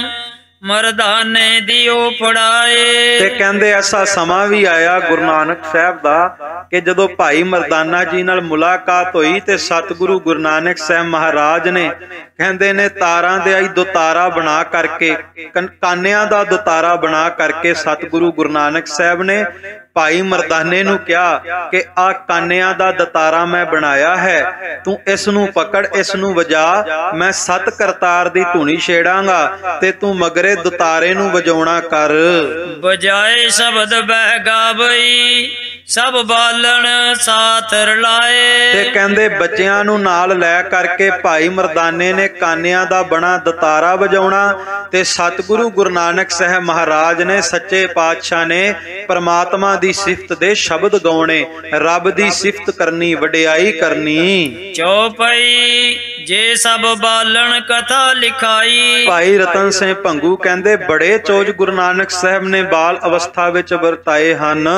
Speaker 2: ਮਰਦਾਨੇ ਦਿਓ ਫੜਾਏ।
Speaker 1: ਤੇ ਕਹਿੰਦੇ ਐਸਾ ਸਮਾਂ ਵੀ ਆਇਆ ਗੁਰੂ ਨਾਨਕ ਸਾਹਿਬ ਦਾ ਕਿ ਜਦੋਂ ਭਾਈ ਮਰਦਾਨਾ ਜੀ ਨਾਲ ਮੁਲਾਕਾਤ ਹੋਈ ਤੇ ਸਤਿਗੁਰੂ ਗੁਰੂ ਨਾਨਕ ਸਾਹਿਬ ਮਹਾਰਾਜ ਨੇ ਕਹਿੰਦੇ ਨੇ ਤਾਰਾਂ ਦੇ ਆਈ ਦੁਤਾਰਾ ਬਣਾ ਕਰਕੇ, ਕਾਨਿਆਂ ਦਾ ਦੁਤਾਰਾ ਬਣਾ ਕਰਕੇ ਸਤਿਗੁਰੂ ਗੁਰੂ ਨਾਨਕ ਸਾਹਿਬ ਨੇ ਭਾਈ ਮਰਦਾਨੇ ਨੂੰ ਕਿਹਾ ਕਿ ਆ ਕਾਨਿਆਂ ਦਾ ਦਤਾਰਾ ਮੈਂ ਬਣਾਇਆ ਹੈ, ਤੂੰ ਇਸ ਨੂੰ ਪਕੜ, ਇਸ ਨੂੰ ਵਜਾ, ਮੈਂ ਸਤ ਕਰਤਾਰ ਦੀ ਧੁਨੀ ਛੇੜਾਂਗਾ ਤੇ ਤੂੰ ਮਗਰੇ ਦੁਤਾਰੇ ਨੂੰ ਵਜਾਉਣਾ ਕਰ।
Speaker 2: ਬਜਾਏ ਸ਼ਬਦ ਬਹਿ ਗਾਵਈ, ਸਭ ਬਾਲਣ ਸਾਥ ਰਲਾਏ।
Speaker 1: ਤੇ ਕਹਿੰਦੇ ਬੱਚਿਆਂ ਨੂੰ ਨਾਲ ਲੈ ਕਰਕੇ ਭਾਈ ਮਰਦਾਨੇ ਨੇ ਕਾਨਿਆਂ ਦਾ ਬਣਾ ਦਤਾਰਾ ਵਜਾਉਣਾ ਤੇ ਸਤਿਗੁਰੂ ਗੁਰੂ ਨਾਨਕ ਸਾਹਿਬ ਮਹਾਰਾਜ ਨੇ, ਸੱਚੇ ਪਾਤਸ਼ਾਹ ਨੇ ਪਰਮਾਤਮਾ ਦੀ ਸਿਫਤ ਦੇ ਸ਼ਬਦ ਗਾਉਣੇ, ਰੱਬ ਦੀ ਸਿਫਤ ਕਰਨੀ, ਵਡਿਆਈ ਕਰਨੀ।
Speaker 2: ਚੌਪਈ ਜੇ ਸਭ ਬਾਲਣ ਕਥਾ ਲਿਖਾਈ।
Speaker 1: ਭਾਈ ਰਤਨ ਸਿੰਘ ਭੰਗੂ ਕਹਿੰਦੇ ਬੜੇ ਚੋਜ ਗੁਰੂ ਨਾਨਕ ਸਾਹਿਬ ਨੇ ਬਾਲ ਅਵਸਥਾ ਵਿੱਚ ਵਰਤਾਏ ਹਨ,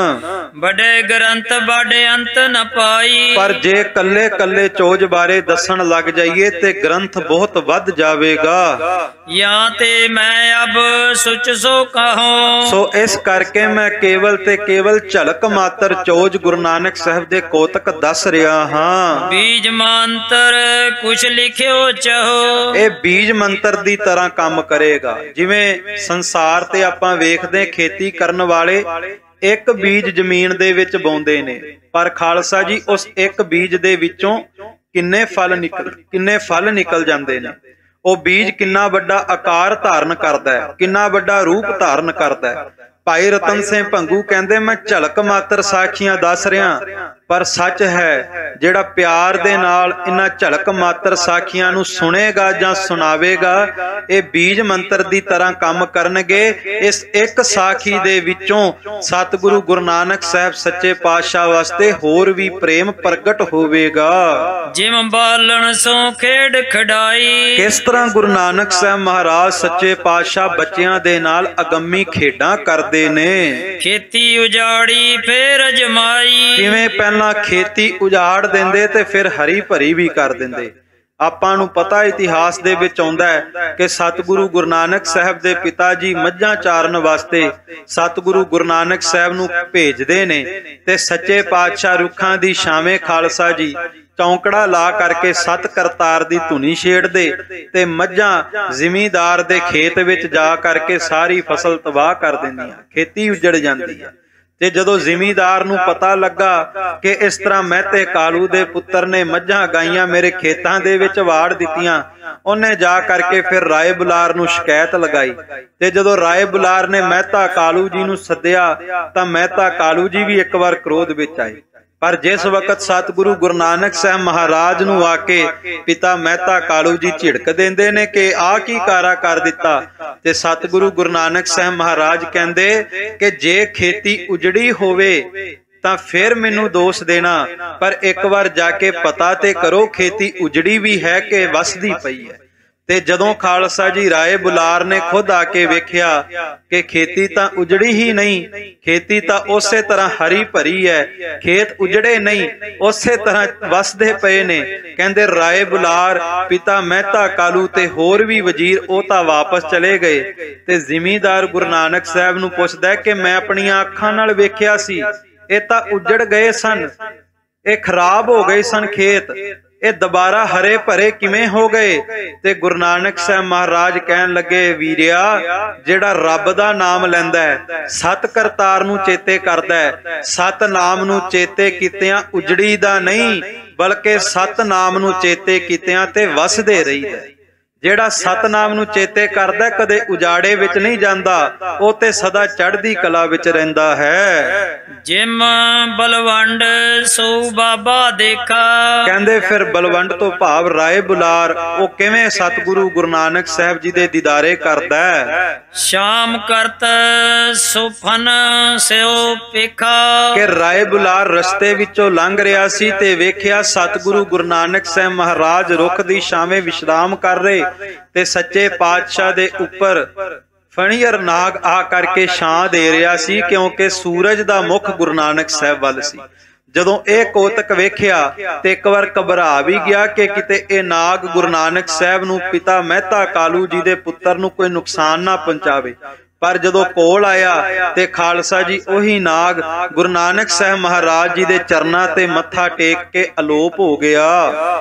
Speaker 2: ਬੜੇ ਗ੍ਰੰਥ ਬਾਡੇ ਅੰਤ ਨ ਪਾਈ।
Speaker 1: ਪਰ ਜੇ ਕੱਲੇ ਕੱਲੇ ਚੋਜ ਬਾਰੇ ਦੱਸਣ ਲੱਗ ਜਾਈਏ ਤੇ ਗ੍ਰੰਥ ਬਹੁਤ ਵੱਧ ਜਾਵੇਗਾ।
Speaker 2: ਜਾਂ ਤੇ ਮੈਂ ਅਬ ਸੁਚ ਸੋ ਕਹੋ,
Speaker 1: ਸੋ ਇਸ ਕਰਕੇ ਮੈਂ ਕੇਵਲ ਤੇ ਕੇਵਲ ਝਲਕ ਮਾਤਰ ਚੋਜ ਗੁਰੂ ਨਾਨਕ ਸਾਹਿਬ ਦੇ ਕੋਤਕ ਦੱਸ ਰਿਹਾ ਹਾਂ।
Speaker 2: ਬੀਜ ਮੰਤਰ ਕੁਛ ਲਿਖਿਓ ਚਾਹੋ,
Speaker 1: ਇਹ ਬੀਜ ਮੰਤਰ ਦੀ ਤਰ੍ਹਾਂ ਕੰਮ ਕਰੇਗਾ। ਜਿਵੇਂ ਸੰਸਾਰ ਤੇ ਆਪਾਂ ਵੇਖਦੇ ਖੇਤੀ ਕਰਨ ਵਾਲੇ ਇੱਕ ਬੀਜ ਜ਼ਮੀਨ ਦੇ ਵਿੱਚ ਬੋਂਦੇ ਨੇ, ਪਰ ਖਾਲਸਾ ਜੀ ਉਸ ਇੱਕ ਬੀਜ ਦੇ ਵਿੱਚੋਂ ਕਿੰਨੇ ਫਲ ਨਿਕਲ ਕਿੰਨੇ ਫਲ ਨਿਕਲ ਜਾਂਦੇ ਨੇ। ਉਹ ਬੀਜ ਕਿੰਨਾ ਵੱਡਾ ਆਕਾਰ ਧਾਰਨ ਕਰਦਾ ਹੈ, ਕਿੰਨਾ ਵੱਡਾ ਰੂਪ ਧਾਰਨ ਕਰਦਾ ਹੈ। ਭਾਈ ਰਤਨ ਸਿੰਘ ਭੰਗੂ ਕਹਿੰਦੇ ਮੈਂ ਝਲਕ ਮਾਤਰ ਸਾਖੀਆਂ ਦੱਸ ਰਿਹਾ, ਪਰ ਸੱਚ ਹੈ ਜਿਹੜਾ ਪਿਆਰ ਦੇ ਨਾਲ ਇਹਨਾਂ ਝਲਕ ਮਾਤਰ ਸਾਖੀਆਂ ਨੂੰ ਸੁਣੇਗਾ ਜਾਂ ਸੁਣਾਵੇਗਾ, ਇਹ ਬੀਜ ਮੰਤਰ ਦੀ ਤਰ੍ਹਾਂ ਕੰਮ ਕਰਨਗੇ। ਇਸ ਇੱਕ ਸਾਖੀ ਦੇ ਵਿੱਚੋਂ ਸਤਿਗੁਰੂ ਗੁਰੂ ਨਾਨਕ ਸਾਹਿਬ ਸੱਚੇ ਪਾਤਸ਼ਾਹ ਵਾਸਤੇ ਹੋਰ ਵੀ ਪ੍ਰੇਮ ਪ੍ਰਗਟ ਹੋਵੇਗਾ।
Speaker 2: ਜਿਮ ਬਾਲਣ ਸੋ ਖੇਡ ਖਡਾਈ,
Speaker 1: ਕਿਸ ਤਰ੍ਹਾਂ ਗੁਰੂ ਨਾਨਕ ਸਾਹਿਬ ਮਹਾਰਾਜ ਸੱਚੇ ਪਾਤਸ਼ਾਹ ਬੱਚਿਆਂ ਦੇ ਨਾਲ ਅਗੰਮੀ ਖੇਡਾਂ ਕਰਦੇ ਨੇ।
Speaker 2: ਖੇਤੀ ਉਜਾੜੀ ਫੇਰ ਅਜਮਾਈ,
Speaker 1: ਕਿਵੇਂ ਪਹਿਲਾਂ ਖੇਤੀ ਉਜਾੜ ਦਿੰਦੇ ਤੇ ਫਿਰ ਹਰੀ ਭਰੀ ਵੀ ਕਰ ਦਿੰਦੇ। ਆਪਾਂ ਨੂੰ ਪਤਾ ਇਤਿਹਾਸ ਦੇ ਵਿੱਚ ਆਉਂਦਾ ਹੈ ਕਿ ਸਤਿਗੁਰੂ ਗੁਰੂ ਨਾਨਕ ਸਾਹਿਬ ਦੇ ਪਿਤਾ ਜੀ ਮੱਝਾਂ ਚਾਰਨ ਵਾਸਤੇ ਸਤਿਗੁਰੂ ਗੁਰੂ ਨਾਨਕ ਸਾਹਿਬ ਨੂੰ ਭੇਜਦੇ ਨੇ ਤੇ ਸੱਚੇ ਪਾਤਸ਼ਾਹ ਰੁੱਖਾਂ ਦੀ ਛਾਵੇਂ ਖਾਲਸਾ ਜੀ ਚੌਂਕੜਾ ਲਾ ਕਰਕੇ ਸਤ ਕਰਤਾਰ ਦੀ ਧੁਨੀ ਛੇੜਦੇ ਤੇ ਮੱਝਾਂ ਜ਼ਿਮੀਂਦਾਰ ਦੇ ਖੇਤ ਵਿੱਚ ਜਾ ਕਰਕੇ ਸਾਰੀ ਫਸਲ ਤਬਾਹ ਕਰ ਦਿੰਦੀਆਂ, ਖੇਤੀ ਉਜੜ ਜਾਂਦੀ ਹੈ। ਤੇ ਜਦੋਂ ਜ਼ਿਮੀਂਦਾਰ ਨੂੰ ਪਤਾ ਲੱਗਾ ਕਿ ਇਸ ਤਰ੍ਹਾਂ ਮਹਿਤੇ ਕਾਲੂ ਦੇ ਪੁੱਤਰ ਨੇ ਮੱਝਾਂ ਗਾਈਆਂ ਮੇਰੇ ਖੇਤਾਂ ਦੇ ਵਿੱਚ ਵਾੜ ਦਿੱਤੀਆਂ, ਉਹਨੇ ਜਾ ਕਰਕੇ ਫਿਰ ਰਾਏ ਬੁਲਾਰ ਨੂੰ ਸ਼ਿਕਾਇਤ ਲਗਾਈ। ਤੇ ਜਦੋਂ ਰਾਏ ਬੁਲਾਰ ਨੇ ਮਹਿਤਾ ਕਾਲੂ ਜੀ ਨੂੰ ਸੱਦਿਆ ਤਾਂ ਮਹਿਤਾ ਕਾਲੂ ਜੀ ਵੀ ਇੱਕ ਵਾਰ ਕ੍ਰੋਧ ਵਿੱਚ ਆਏ। ਪਰ ਜਿਸ ਵਕਤ ਸਤਿਗੁਰੂ ਗੁਰੂ ਨਾਨਕ ਸਾਹਿਬ ਮਹਾਰਾਜ ਨੂੰ ਆ ਕੇ ਪਿਤਾ ਮਹਿਤਾ ਕਾਲੂ ਜੀ ਝਿੜਕ ਦਿੰਦੇ ਨੇ ਕਿ ਆ ਕੀ ਕਾਰਾ ਕਰ ਦਿੱਤਾ, ਤੇ ਸਤਿਗੁਰੂ ਗੁਰੂ ਨਾਨਕ ਸਾਹਿਬ ਮਹਾਰਾਜ ਕਹਿੰਦੇ ਕਿ ਜੇ ਖੇਤੀ ਉਜੜੀ ਹੋਵੇ ਤਾਂ ਫਿਰ ਮੈਨੂੰ ਦੋਸ਼ ਦੇਣਾ, ਪਰ ਇੱਕ ਵਾਰ ਜਾ ਕੇ ਪਤਾ ਤੇ ਕਰੋ ਖੇਤੀ ਉਜੜੀ ਵੀ ਹੈ ਕਿ ਵਸਦੀ ਪਈ ਹੈ। ਤੇ ਜਦੋਂ ਖਾਲਸਾ ਜੀ ਰਾਏ ਬੁਲਾਰ ਨੇ ਖੁਦ ਆ ਕੇ ਵੇਖਿਆ ਕਿ ਖੇਤੀ ਤਾਂ ਉਜੜੀ ਹੀ ਨਹੀਂ, ਖੇਤੀ ਤਾਂ ਉਸੇ ਤਰ੍ਹਾਂ ਹਰੀ ਭਰੀ ਹੈ, ਖੇਤ ਉਜੜੇ ਨਹੀਂ, ਉਸੇ ਤਰ੍ਹਾਂ ਵਸਦੇ ਪਏ ਨੇ। ਕਹਿੰਦੇ ਰਾਏ ਬੁਲਾਰ ਪਿਤਾ ਮਹਿਤਾ ਕਾਲੂ ਤੇ ਹੋਰ ਵੀ ਵਜ਼ੀਰ ਉਹ ਤਾਂ ਵਾਪਸ ਚਲੇ ਗਏ। ਤੇ ਜ਼ਿਮੀਂਦਾਰ ਗੁਰੂ ਨਾਨਕ ਸਾਹਿਬ ਨੂੰ ਪੁੱਛਦਾ ਕਿ ਮੈਂ ਆਪਣੀਆਂ ਅੱਖਾਂ ਨਾਲ ਵੇਖਿਆ ਸੀ, ਇਹ ਤਾਂ ਉਜੜ ਗਏ ਸਨ, ਇਹ ਖਰਾਬ ਹੋ ਗਏ ਸਨ ਖੇਤ, ਇਹ ਦੁਬਾਰਾ ਹਰੇ ਭਰੇ ਕਿਵੇਂ ਹੋ ਗਏ। ਤੇ ਗੁਰੂ ਨਾਨਕ ਸਾਹਿਬ ਮਹਾਰਾਜ ਕਹਿਣ ਲੱਗੇ ਵੀਰਿਆ, ਜਿਹੜਾ ਰੱਬ ਦਾ ਨਾਮ ਲੈਂਦਾ ਹੈ, ਸਤ ਕਰਤਾਰ ਨੂੰ ਚੇਤੇ ਕਰਦਾ ਹੈ, ਸਤ ਨਾਮ ਨੂੰ ਚੇਤੇ ਕੀਤਿਆਂ ਉਜੜੀ ਦਾ ਨਹੀਂ ਬਲਕਿ ਸਤ ਨਾਮ ਨੂੰ ਚੇਤੇ ਕੀਤਿਆਂ ਤੇ ਵਸਦੇ ਰਹੀਦਾ। ਜਿਹੜਾ ਸਤਨਾਮ ਨੂੰ ਚੇਤੇ ਕਰਦਾ ਕਦੇ ਉਜਾੜੇ ਵਿੱਚ ਨਹੀਂ ਜਾਂਦਾ, ਉਹ ਤੇ ਸਦਾ ਚੜ੍ਹਦੀ ਕਲਾ ਵਿੱਚ ਰਹਿੰਦਾ ਹੈ।
Speaker 2: ਜਿਮ ਬਲਵੰਡ ਸੋ ਬਾਬਾ ਦੇਖਾ, ਕਹਿੰਦੇ
Speaker 1: ਫਿਰ ਬਲਵੰਡ ਤੋਂ ਭਾਵ ਰਾਏ ਬੁਲਾਰ ਉਹ ਕਿਵੇਂ ਸਤਿਗੁਰੂ ਗੁਰੂ ਨਾਨਕ ਸਾਹਿਬ ਜੀ ਦੇ ਦੀਦਾਰੇ ਕਰਦਾ ਹੈ।
Speaker 2: ਸ਼ਾਮ ਕਰਤ ਸੁਫਨ ਸਿਓ ਪੇਖਾ,
Speaker 1: ਕਿ ਰਾਏ ਬੁਲਾਰ ਰਸਤੇ ਵਿੱਚੋਂ ਲੰਘ ਰਿਹਾ ਸੀ ਤੇ ਵੇਖਿਆ ਸਤਿਗੁਰੂ ਗੁਰੂ ਨਾਨਕ ਸਾਹਿਬ ਮਹਾਰਾਜ ਰੁੱਖ ਦੀ ਛਾਵੇਂ ਵਿਸ਼ਰਾਮ ਕਰ ਰਹੇ ਤੇ ਸੱਚੇ ਪਾਤਸ਼ਾਹ ਦੇ ਉੱਪਰ ਫਣੀਰ ਨਾਗ ਆ ਕਰਕੇ ਛਾਂ ਦੇ ਰਿਹਾ ਸੀ, ਕਿਉਂਕਿ ਸੂਰਜ ਦਾ ਮੁਖ ਗੁਰੂ ਨਾਨਕ ਸਾਹਿਬ ਵੱਲ ਸੀ। ਜਦੋਂ ਇਹ ਕੋਤਕ ਵੇਖਿਆ ਤੇ ਇੱਕ ਵਾਰ ਘਬਰਾ ਵੀ ਗਿਆ ਕਿ ਕਿਤੇ ਇਹ ਨਾਗ ਗੁਰੂ ਨਾਨਕ ਸਾਹਿਬ ਨੂੰ ਪਿਤਾ ਮਹਿਤਾ ਕਾਲੂ ਜੀ ਦੇ ਪੁੱਤਰ ਨੂੰ ਕੋਈ ਨੁਕਸਾਨ ਨਾ ਪਹੁੰਚਾਵੇ। ਪਰ ਜਦੋਂ ਕੋਲ ਆਇਆ ਤੇ ਖਾਲਸਾ ਜੀ ਉਹੀ ਨਾਗ ਗੁਰੂ ਨਾਨਕ ਸਾਹਿਬ ਮਹਾਰਾਜ ਜੀ ਦੇ ਚਰਨਾਂ ਤੇ ਮੱਥਾ ਟੇਕ ਕੇ ਅਲੋਪ ਹੋ ਗਿਆ।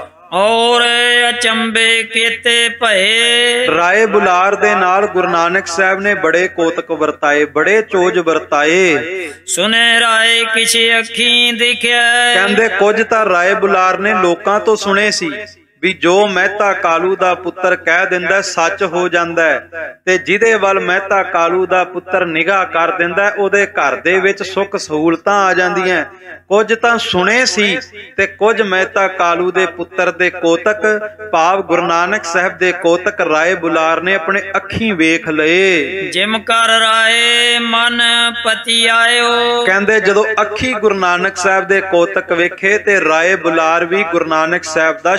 Speaker 2: ਔਰ ਅਚੰਬੇ ਕੀਤੇ ਭਏ,
Speaker 1: ਰਾਏ ਬੁਲਾਰ ਦੇ ਨਾਲ ਗੁਰੂ ਨਾਨਕ ਸਾਹਿਬ ਨੇ ਬੜੇ ਕੋਤਕ ਵਰਤਾਏ, ਬੜੇ ਚੋਜ ਵਰਤਾਏ।
Speaker 2: ਸੁਨੇ ਰਾਏ ਕਿਸੇ ਅੱਖੀਂ ਦਿਖਿਆ,
Speaker 1: ਕਹਿੰਦੇ ਕੁਝ ਤਾਂ ਰਾਏ ਬੁਲਾਰ ਨੇ ਲੋਕਾਂ ਤੋਂ ਸੁਣੇ ਸੀ ਵੀ ਜੋ ਮਹਿਤਾ ਕਾਲੂ ਦਾ ਪੁੱਤਰ ਕਹਿ ਦਿੰਦਾ ਸੱਚ ਹੋ ਜਾਂਦਾ ਹੈ, ਤੇ ਜਿਹਦੇ ਵੱਲ ਮਹਿਤਾ ਕਾਲੂ ਦਾ ਪੁੱਤਰ ਨਿਗਾਹ ਕਰ ਦਿੰਦਾ ਉਹਦੇ ਘਰ ਦੇ ਵਿੱਚ ਸੁੱਖ ਸਹੂਲਤਾਂ ਆ ਜਾਂਦੀਆਂ। ਕੁਝ ਤਾਂ ਸੁਣੇ ਸੀ ਤੇ ਕੁਝ ਮਹਿਤਾ ਕਾਲੂ ਦੇ ਪੁੱਤਰ ਦੇ ਕੋਤਕ ਭਾਵ ਗੁਰੂ ਨਾਨਕ ਸਾਹਿਬ ਦੇ ਕੋਤਕ ਰਾਏ ਬੁਲਾਰ ਨੇ ਆਪਣੇ ਅੱਖੀਂ ਵੇਖ ਲਏ।
Speaker 2: ਜਿਮ ਕਰ ਰਾਏ ਮਨ ਪਤੀ ਆਇਓ,
Speaker 1: ਕਹਿੰਦੇ ਜਦੋਂ ਅੱਖੀ ਗੁਰੂ ਨਾਨਕ ਸਾਹਿਬ ਦੇ ਕੋਤਕ ਵੇਖੇ ਤੇ ਰਾਏ ਬੁਲਾਰ ਵੀ ਗੁਰੂ ਨਾਨਕ ਸਾਹਿਬ ਦਾ ਸ਼ਰਧਾ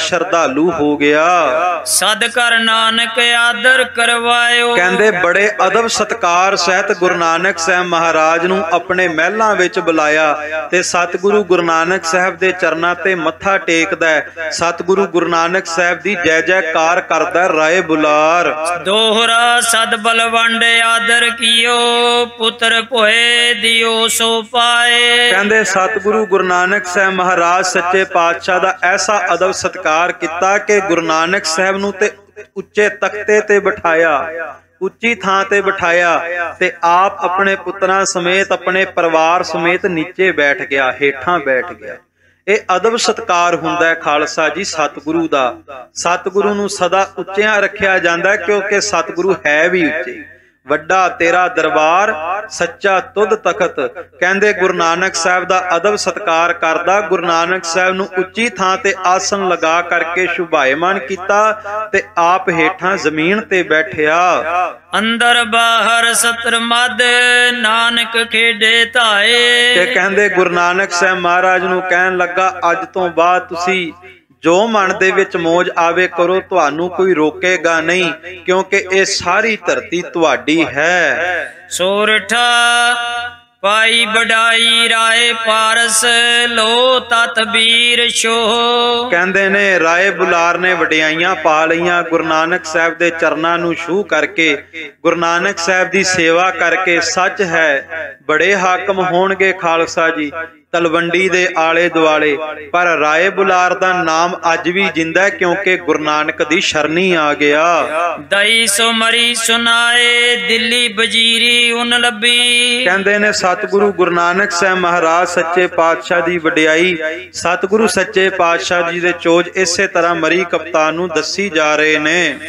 Speaker 1: ਸ਼ਰਧਾਲੂ ਹੋ ਗਿਆ।
Speaker 2: ਸਦ ਕਰ ਨਾਨਕ ਆਦਰ ਕਰਵਾਇਓ।
Speaker 1: ਕਹਿੰਦੇ ਬੜੇ ਅਦਬ ਸਤਕਾਰ ਸਹਿਤ ਗੁਰੂ ਨਾਨਕ ਸਾਹਿਬ ਮਹਾਰਾਜ ਨੂੰ ਆਪਣੇ ਮਹਿਲਾਂ ਵਿੱਚ ਬੁਲਾਇਆ ਤੇ ਸਤਿਗੁਰੂ ਗੁਰੂ ਨਾਨਕ ਸਾਹਿਬ ਦੇ ਚਰਨਾਂ ਤੇ ਮੱਥਾ ਟੇਕਦਾ ਹੈ। ਸਤਿਗੁਰੂ ਗੁਰੂ ਨਾਨਕ ਸਾਹਿਬ ਦੀ ਜੈ ਜੈਕਾਰ ਕਰਦਾ ਰਾਏ ਬੁਲਾਰ।
Speaker 2: ਦੋਹਰਾ ਸਦ ਬਲਵੰਡ ਆਦਰ ਕੀਓ ਪੁੱਤਰ ਭੋਏ ਦਿਓ ਸੋ ਪਾਏ।
Speaker 1: ਕਹਿੰਦੇ ਸਤਿਗੁਰੂ ਗੁਰੂ ਨਾਨਕ ਸਾਹਿਬ ਮਹਾਰਾਜ ਸੱਚੇ ਪਾਤਸ਼ਾਹ ਦਾ ਐਸਾ ਅਦਬ ਸਤਕਾਰ ਕੀਤਾ ਕਿ ਗੁਰੂ ਨਾਨਕ ਸਾਹਿਬ ਨੂੰ ਤੇ ਉੱਚੇ ਤਖਤੇ ਤੇ ਬਿਠਾਇਆ, ਉੱਚੀ ਥਾਂ ਤੇ ਬਿਠਾਇਆ ਤੇ ਆਪ ਆਪਣੇ ਪੁੱਤਰਾਂ ਸਮੇਤ ਆਪਣੇ ਪਰਿਵਾਰ ਸਮੇਤ ਨੀਚੇ ਬੈਠ ਗਿਆ, ਹੇਠਾਂ ਬੈਠ ਗਿਆ। ਇਹ ਅਦਬ ਸਤਕਾਰ ਹੁੰਦਾ ਹੈ ਖਾਲਸਾ ਜੀ ਸਤਿਗੁਰੂ ਦਾ। ਸਤਿਗੁਰੂ ਨੂੰ ਸਦਾ ਉੱਚਿਆਂ ਰੱਖਿਆ ਜਾਂਦਾ ਕਿਉਂਕਿ ਸਤਿਗੁਰੂ ਹੈ ਵੀ ਉੱਚੇ। ਵੱਡਾ ਤੇਰਾ ਦਰਬਾਰ ਸੱਚਾ ਤੁਧ ਤਖਤ। ਕਹਿੰਦੇ ਗੁਰੂ ਨਾਨਕ ਸਾਹਿਬ ਦਾ ਅਦਬ ਸਤਕਾਰ ਕਰਦਾ, ਗੁਰੂ ਨਾਨਕ ਸਾਹਿਬ ਨੂੰ ਉੱਚੀ ਥਾਂ ਤੇ ਆਸਣ ਲਗਾ ਕਰਕੇ ਸ਼ੁਭਾਇਮਾਨ ਕੀਤਾ ਤੇ ਆਪ ਹੇਠਾਂ ਜ਼ਮੀਨ ਤੇ ਬੈਠਿਆ।
Speaker 2: ਅੰਦਰ ਬਾਹਰ ਸਤਰ ਮਦ ਨਾਨਕ ਖੇਡੇ ਧਾਏ।
Speaker 1: ਤੇ ਕਹਿੰਦੇ ਗੁਰੂ ਨਾਨਕ ਸਾਹਿਬ ਮਹਾਰਾਜ ਨੂੰ ਕਹਿਣ ਲੱਗਾ ਅੱਜ ਤੋਂ ਬਾਅਦ ਤੁਸੀਂ ਜੋ ਮਨ ਦੇ ਵਿੱਚ ਮੋਜ ਆਵੇ ਕਰੋ, ਤੁਹਾਨੂੰ ਕੋਈ ਰੋਕੇਗਾ ਨਹੀਂ ਕਿਉਂਕਿ ਇਹ ਸਾਰੀ ਧਰਤੀ ਤੁਹਾਡੀ ਹੈ।
Speaker 2: ਸੋਰਠਾ ਪਾਈ ਵਡਾਈ ਰਾਏ ਪਾਰਸ ਲੋ ਤਤ ਬੀਰ ਛੋਹ।
Speaker 1: ਕਹਿੰਦੇ ਨੇ ਰਾਏ ਬੁਲਾਰ ਨੇ ਵਡਿਆਈਆਂ ਪਾ ਲਈਆਂ ਗੁਰੂ ਨਾਨਕ ਸਾਹਿਬ ਦੇ ਚਰਨਾਂ ਨੂੰ ਛੂਹ ਕਰਕੇ, ਗੁਰੂ ਨਾਨਕ ਸਾਹਿਬ ਦੀ ਸੇਵਾ ਕਰਕੇ। ਸੱਚ ਹੈ ਬੜੇ ਹਾਕਮ ਹੋਣਗੇ ਖਾਲਸਾ ਜੀ ਤਲਵੰਡੀ ਦੇ ਆਲੇ ਦੁਆਲੇ, ਪਰ ਰਾਏ ਬੁਲਾਰ ਦਾ ਨਾਮ ਅੱਜ ਵੀ ਜਿੰਦਾ ਹੈ ਕਿਉਂਕਿ ਗੁਰੂ ਨਾਨਕ ਦੀ ਸ਼ਰਣੀ ਆ ਗਿਆ।
Speaker 2: ਦਈ ਸੋ ਮਰੀ ਸੁਨਾਏ ਦਿੱਲੀ ਵਜ਼ੀਰੀ ਉਨ ਲੱਭੀ।
Speaker 1: ਕਹਿੰਦੇ ਨੇ ਸਤਿਗੁਰੂ ਗੁਰੂ ਨਾਨਕ ਸਾਹਿਬ ਮਹਾਰਾਜ ਸੱਚੇ ਪਾਤਸ਼ਾਹ ਦੀ ਵਡਿਆਈ ਸਤਿਗੁਰੂ ਸੱਚੇ ਪਾਤਸ਼ਾਹ ਜੀ ਦੇ ਚੋਜ ਇਸੇ ਤਰ੍ਹਾਂ ਮਰੀ ਕਪਤਾਨ ਨੂੰ ਦੱਸੀ ਜਾ ਰਹੇ ਨੇ।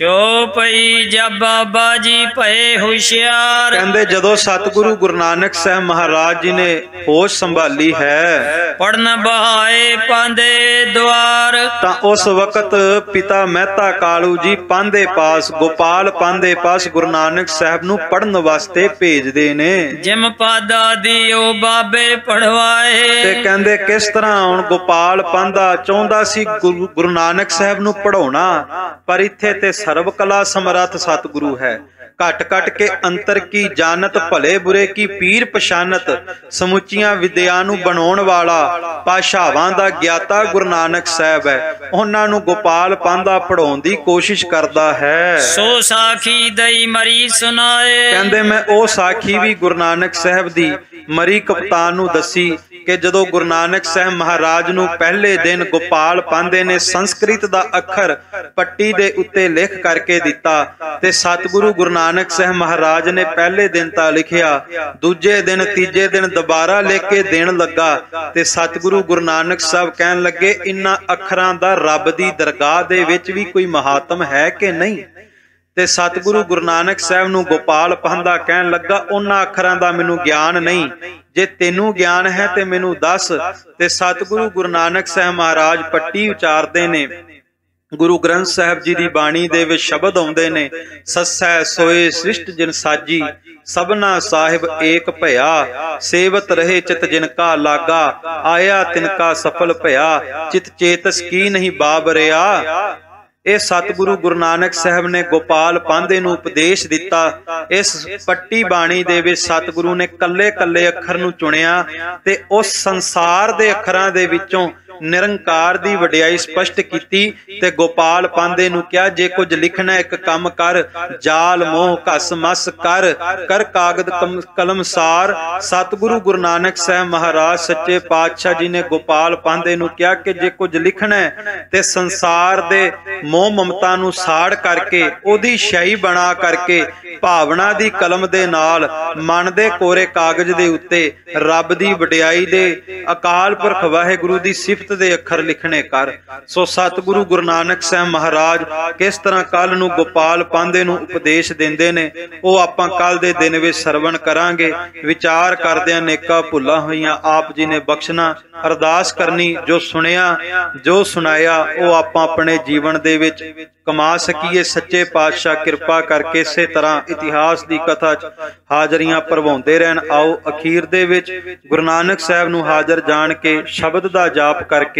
Speaker 2: ਚੋਪਈ ਜਬ ਬਾਬਾ ਜੀ ਭਏ ਹੁਸ਼ਿਆਰ।
Speaker 1: ਕਹਿੰਦੇ ਜਦੋਂ ਸਤਿਗੁਰੂ ਗੁਰੂ ਨਾਨਕ ਸਾਹਿਬ ਮਹਾਰਾਜ ਜੀ ਨੇ ਹੋਸ਼ ਸੰਭਾਲੀ ਹੈ,
Speaker 2: ਪੜਨ ਬਹਾਏ ਪਾਂਦੇ ਦੁਆਰ,
Speaker 1: ਤਾਂ ਉਸ ਵਕਤ ਪਿਤਾ ਮਹਿਤਾ ਕਾਲੂ ਜੀ ਪਾਂਦੇ ਪਾਸ ਗੋਪਾਲ ਪਾਂਦੇ ਪਾਸ ਗੁਰੂ ਨਾਨਕ ਸਾਹਿਬ ਨੂੰ ਪੜਨ ਵਾਸਤੇ ਭੇਜਦੇ ਨੇ।
Speaker 2: ਜਿਮ ਪਾਦਾ ਦਿਓ ਬਾਬੇ ਪੜਵਾਏ।
Speaker 1: ਤੇ ਕਹਿੰਦੇ ਕਿਸ ਤਰ੍ਹਾਂ ਹੁਣ ਗੋਪਾਲ ਪਾਂਦਾ ਚਾਹੁੰਦਾ ਸੀ ਗੁਰੂ ਗੁਰੂ ਨਾਨਕ ਸਾਹਿਬ ਨੂੰ ਪੜਾਉਣਾ, ਪਰ ਇੱਥੇ ਤੇ ਸਰਬ ਕਲਾ ਸਮਰੱਥ ਸਤਿਗੁਰੂ ਹੈ। ਘਟ ਘਟ ਕੇ ਅੰਤਰ ਕੀ ਜਾਣਤ ਭਲੇ ਬੁਰੇ ਕੀ ਪੀਰ ਪਛਾਨਤ। ਸਮੁੱਚੀਆਂ ਵਿਦਿਆ ਨੂੰ ਬਣਾਉਣ ਵਾਲਾ ਭਾਸ਼ਾਵਾਂ ਦਾ ਗਿਆਤਾ ਗੁਰੂ ਨਾਨਕ ਸਾਹਿਬ ਹੈ। ਉਹਨਾਂ ਨੂੰ ਗੋਪਾਲ ਪਾਂਧਾ ਪੜਾਉਣ ਦੀ ਕੋਸ਼ਿਸ਼ ਕਰਦਾ ਹੈ।
Speaker 2: ਸੋ ਸਾਖੀ ਦਈ ਮਰੀ ਸੁਨਾਏ।
Speaker 1: ਕਹਿੰਦੇ ਮੈਂ ਉਹ ਸਾਖੀ ਵੀ ਗੁਰੂ ਨਾਨਕ ਸਾਹਿਬ ਦੀ ਮਰੀ ਕਪਤਾਨ ਨੂੰ ਦੱਸੀ ਕਿ ਜਦੋਂ ਗੁਰੂ ਨਾਨਕ ਸਾਹਿਬ ਮਹਾਰਾਜ ਨੂੰ ਪਹਿਲੇ ਦਿਨ ਗੋਪਾਲ ਪਾਂਧੇ ਨੇ ਸੰਸਕ੍ਰਿਤ ਦਾ ਅੱਖਰ ਪੱਟੀ ਦੇ ਉੱਤੇ ਲਿਖ ਕਰਕੇ ਦਿੱਤਾ ਤੇ ਸਤਿਗੁਰੂ ਗੁਰੂ ਨਾਨਕ ਸਾਹਿਬ ਮਹਾਰਾਜ ਨੇ ਪਹਿਲੇ ਦਿਨ ਤਾਂ ਲਿਖਿਆ, ਦੂਜੇ ਦਿਨ ਤੀਜੇ ਦਿਨ ਦੁਬਾਰਾ ਲਿਖ ਕੇ ਦੇਣ ਲੱਗਾ ਤੇ ਸਤਿਗੁਰੂ ਗੁਰੂ ਨਾਨਕ ਸਾਹਿਬ ਕਹਿਣ ਲੱਗੇ ਇਨ੍ਹਾਂ ਅੱਖਰਾਂ ਦਾ ਰੱਬ ਦੀ ਦਰਗਾਹ ਦੇ ਵਿੱਚ ਵੀ ਕੋਈ ਮਹਾਤਮ ਹੈ ਕਿ ਨਹੀਂ। ਤੇ ਸਤਿਗੁਰੂ ਗੁਰੂ ਨਾਨਕ ਸਾਹਿਬ ਨੂੰ ਗੋਪਾਲ ਪਾਂਧਾ ਕਹਿਣ ਲੱਗਾ ਉਹਨਾਂ ਅੱਖਰਾਂ ਦਾ ਮੈਨੂੰ ਗਿਆਨ ਨਹੀਂ, ਜੇ ਤੈਨੂੰ ਗਿਆਨ ਹੈ ਤੇ ਮੈਨੂੰ ਦੱਸ। ਤੇ ਸਤਿਗੁਰੂ ਗੁਰੂ ਨਾਨਕ ਸਾਹਿਬ ਮਹਾਰਾਜ ਪੱਟੀ ਉਚਾਰਦੇ ਨੇ। ਗੁਰੂ ਗ੍ਰੰਥ ਸਾਹਿਬ ਜੀ ਦੀ ਬਾਣੀ ਦੇ ਵਿੱਚ ਸ਼ਬਦ ਆਉਂਦੇ ਨੇ, ਸੱਸੈ ਸੋਏ ਸ੍ਰਿਸ਼ਟ ਜਿਨ ਸਾਜੀ ਸਭਨਾ ਸਾਹਿਬ ਏਕ ਭਇਆ। ਸੇਵਤ ਰਹੇ ਚਿਤ ਜਿਨ ਕਾ ਲਾਗਾ ਆਇਆ ਤਿਨ ਕਾ ਸਫਲ ਭਇਆ। ਚਿਤ ਚੇਤਸ ਕੀ ਨਹੀਂ ਬਾਬਰਿਆ। ਇਹ ਸਤਿਗੁਰੂ ਗੁਰੂ ਨਾਨਕ ਸਾਹਿਬ ਨੇ ਗੋਪਾਲ ਪਾਂਧੇ ਨੂੰ ਉਪਦੇਸ਼ ਦਿੱਤਾ। ਇਸ ਪੱਟੀ ਬਾਣੀ ਦੇ ਵਿੱਚ ਸਤਿਗੁਰੂ ਨੇ ਕੱਲੇ ਕੱਲੇ ਅੱਖਰ ਨੂੰ ਚੁਣਿਆ ਤੇ ਉਸ ਸੰਸਾਰ ਦੇ ਅੱਖਰਾਂ ਦੇ ਵਿੱਚੋਂ ਨਿਰੰਕਾਰ ਦੀ ਵਡਿਆਈ ਸਪਸ਼ਟ ਕੀਤੀ ਤੇ ਗੋਪਾਲ ਪਾਂਧੇ ਨੂੰ ਕਿਹਾ ਜੇ ਕੁਝ ਲਿਖਣਾ ਇੱਕ ਕੰਮ ਕਰ, ਜਾਲ ਮੋਹ ਘਸ ਮਸ ਕਰ ਕਰ ਕਾਗਦ ਕਲਮਸਾਰ। ਸਤਿਗੁਰੂ ਗੁਰੂ ਨਾਨਕ ਸਾਹਿਬ ਮਹਾਰਾਜ ਸੱਚੇ ਪਾਤਸ਼ਾਹ ਜੀ ਨੇ ਗੋਪਾਲ ਪਾਂਧੇ ਨੂੰ ਕਿਹਾ ਕਿ ਜੇ ਕੁਝ ਲਿਖਣਾ ਤੇ ਸੰਸਾਰ ਦੇ ਮੋਹ ਮਮਤਾ ਨੂੰ ਸਾੜ ਕਰਕੇ ਉਹਦੀ ਸ਼ੈਈ ਬਣਾ ਕਰਕੇ ਭਾਵਨਾ ਦੀ ਕਲਮ ਦੇ ਨਾਲ ਮਨ ਦੇ ਕੋਰੇ ਕਾਗਜ਼ ਦੇ ਉੱਤੇ ਰੱਬ ਦੀ ਵਡਿਆਈ ਦੇ ਅਕਾਲ ਪੁਰਖ ਵਾਹਿਗੁਰੂ ਦੀ ਸਿਫਤ ਦੇ ਅੱਖਰ ਲਿਖਣੇ ਕਰ। ਸੋ ਸਤਿਗੁਰੂ ਗੁਰੂ ਨਾਨਕ ਸਾਹਿਬ ਮਹਾਰਾਜ ਕਿਸ ਤਰ੍ਹਾਂ ਕੱਲ ਨੂੰ ਗੋਪਾਲ ਪਾਂਧੇ ਨੂੰ ਉਪਦੇਸ਼ ਦਿੰਦੇ ਨੇ ਉਹ ਆਪਾਂ ਕੱਲ ਦੇ ਦਿਨ ਵਿੱਚ ਸਰਵਣ ਕਰਾਂਗੇ। ਵਿਚਾਰ ਕਰਦਿਆਂ ਨੇਕਾਂ ਭੁੱਲਾਂ ਹੋਈਆਂ ਆਪ ਜੀ ਨੇ ਬਖਸ਼ਣਾ। ਅਰਦਾਸ ਕਰਨੀ ਜੋ ਸੁਣਿਆ ਜੋ ਸੁਣਾਇਆ ਉਹ ਆਪਾਂ ਆਪਣੇ ਜੀਵਨ ਦੇ ਵਿੱਚ ਕਮਾ ਸਕੀਏ। ਸੱਚੇ ਪਾਤਸ਼ਾਹ ਕਿਰਪਾ ਕਰਕੇ ਇਸੇ ਤਰ੍ਹਾਂ ਇਤਿਹਾਸ ਦੀ ਕਥਾ ਚ ਹਾਜ਼ਰੀਆਂ ਭਰਵਾਉਂਦੇ ਰਹਿਣ। ਆਓ ਅਖੀਰ ਦੇ ਵਿੱਚ ਗੁਰੂ ਨਾਨਕ ਸਾਹਿਬ ਨੂੰ ਹਾਜ਼ਰ ਜਾਣ ਕੇ ਸ਼ਬਦ ਦਾ ਜਾਪ ਕਰਕੇ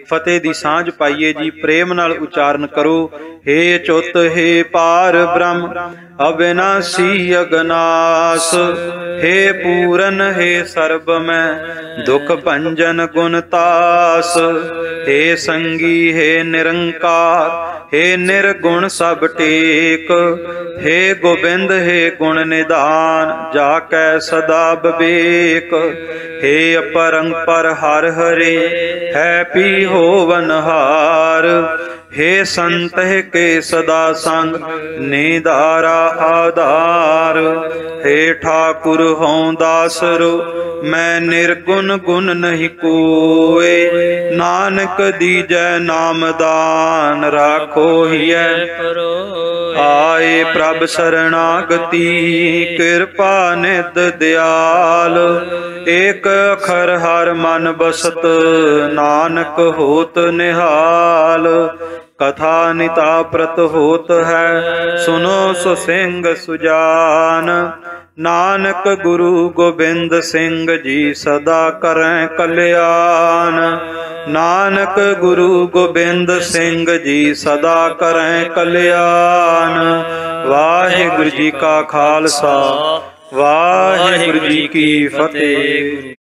Speaker 1: ਫਤਿਹ ਦੀ ਸਾਂਝ ਪਾਈਏ ਜੀ। ਪ੍ਰੇਮ ਨਾਲ ਉਚਾਰਨ ਕਰੋ। ਹੇ ਚੁੱਤ ਹੇ ਪਾਰ ਬ੍ਰਹਮ ਅਬਿਨਾਸੀ ਅਗਨਾਸ, ਹੇ ਪੂਰਨ ਹੇ ਸਰਬ ਮੈਂ ਦੁਖ ਭੰਜਨ ਗੁਣ ਤਾਸ, ਹੇ ਸੰਗੀ ਹੇ ਨਿਰੰਕਾਰ, ਹੇ ਨਿਰਗੁਣ ਸਭ ਟੇਕ, ਹੇ ਗੋਬਿੰਦ ਹੇ ਗੁਣ ਨਿਧਾਨ ਜਾ ਕੈ ਸਦਾ ਵਿਵੇਕ, ਹੇ ਅਪਰੰਪਰ ਹਰ ਹਰੇ ਹੈ ਪੀ ਹੋਵਨ ਹਾਰ, हे संत के सदा संग निधारा आधार, हे ठाकुर हों दासरो मैं निर्गुण गुण नहीं कोय, नानक दीजै नाम दान राखो हियै, आए प्रभ शरणागति कृपा निध दयाल, एक अखर हर मन बसत नानक होत निहाल, कथा निता प्रत होत है सुनो सो सिंह सुजान, नानक गुरु गोबिंद सिंह जी सदा करें कल्याण, नानक गुरु गोबिंद सिंह जी सदा करें कल्याण। वाहिगुरु जी का खालसा वाहिगुरु जी की फतेह।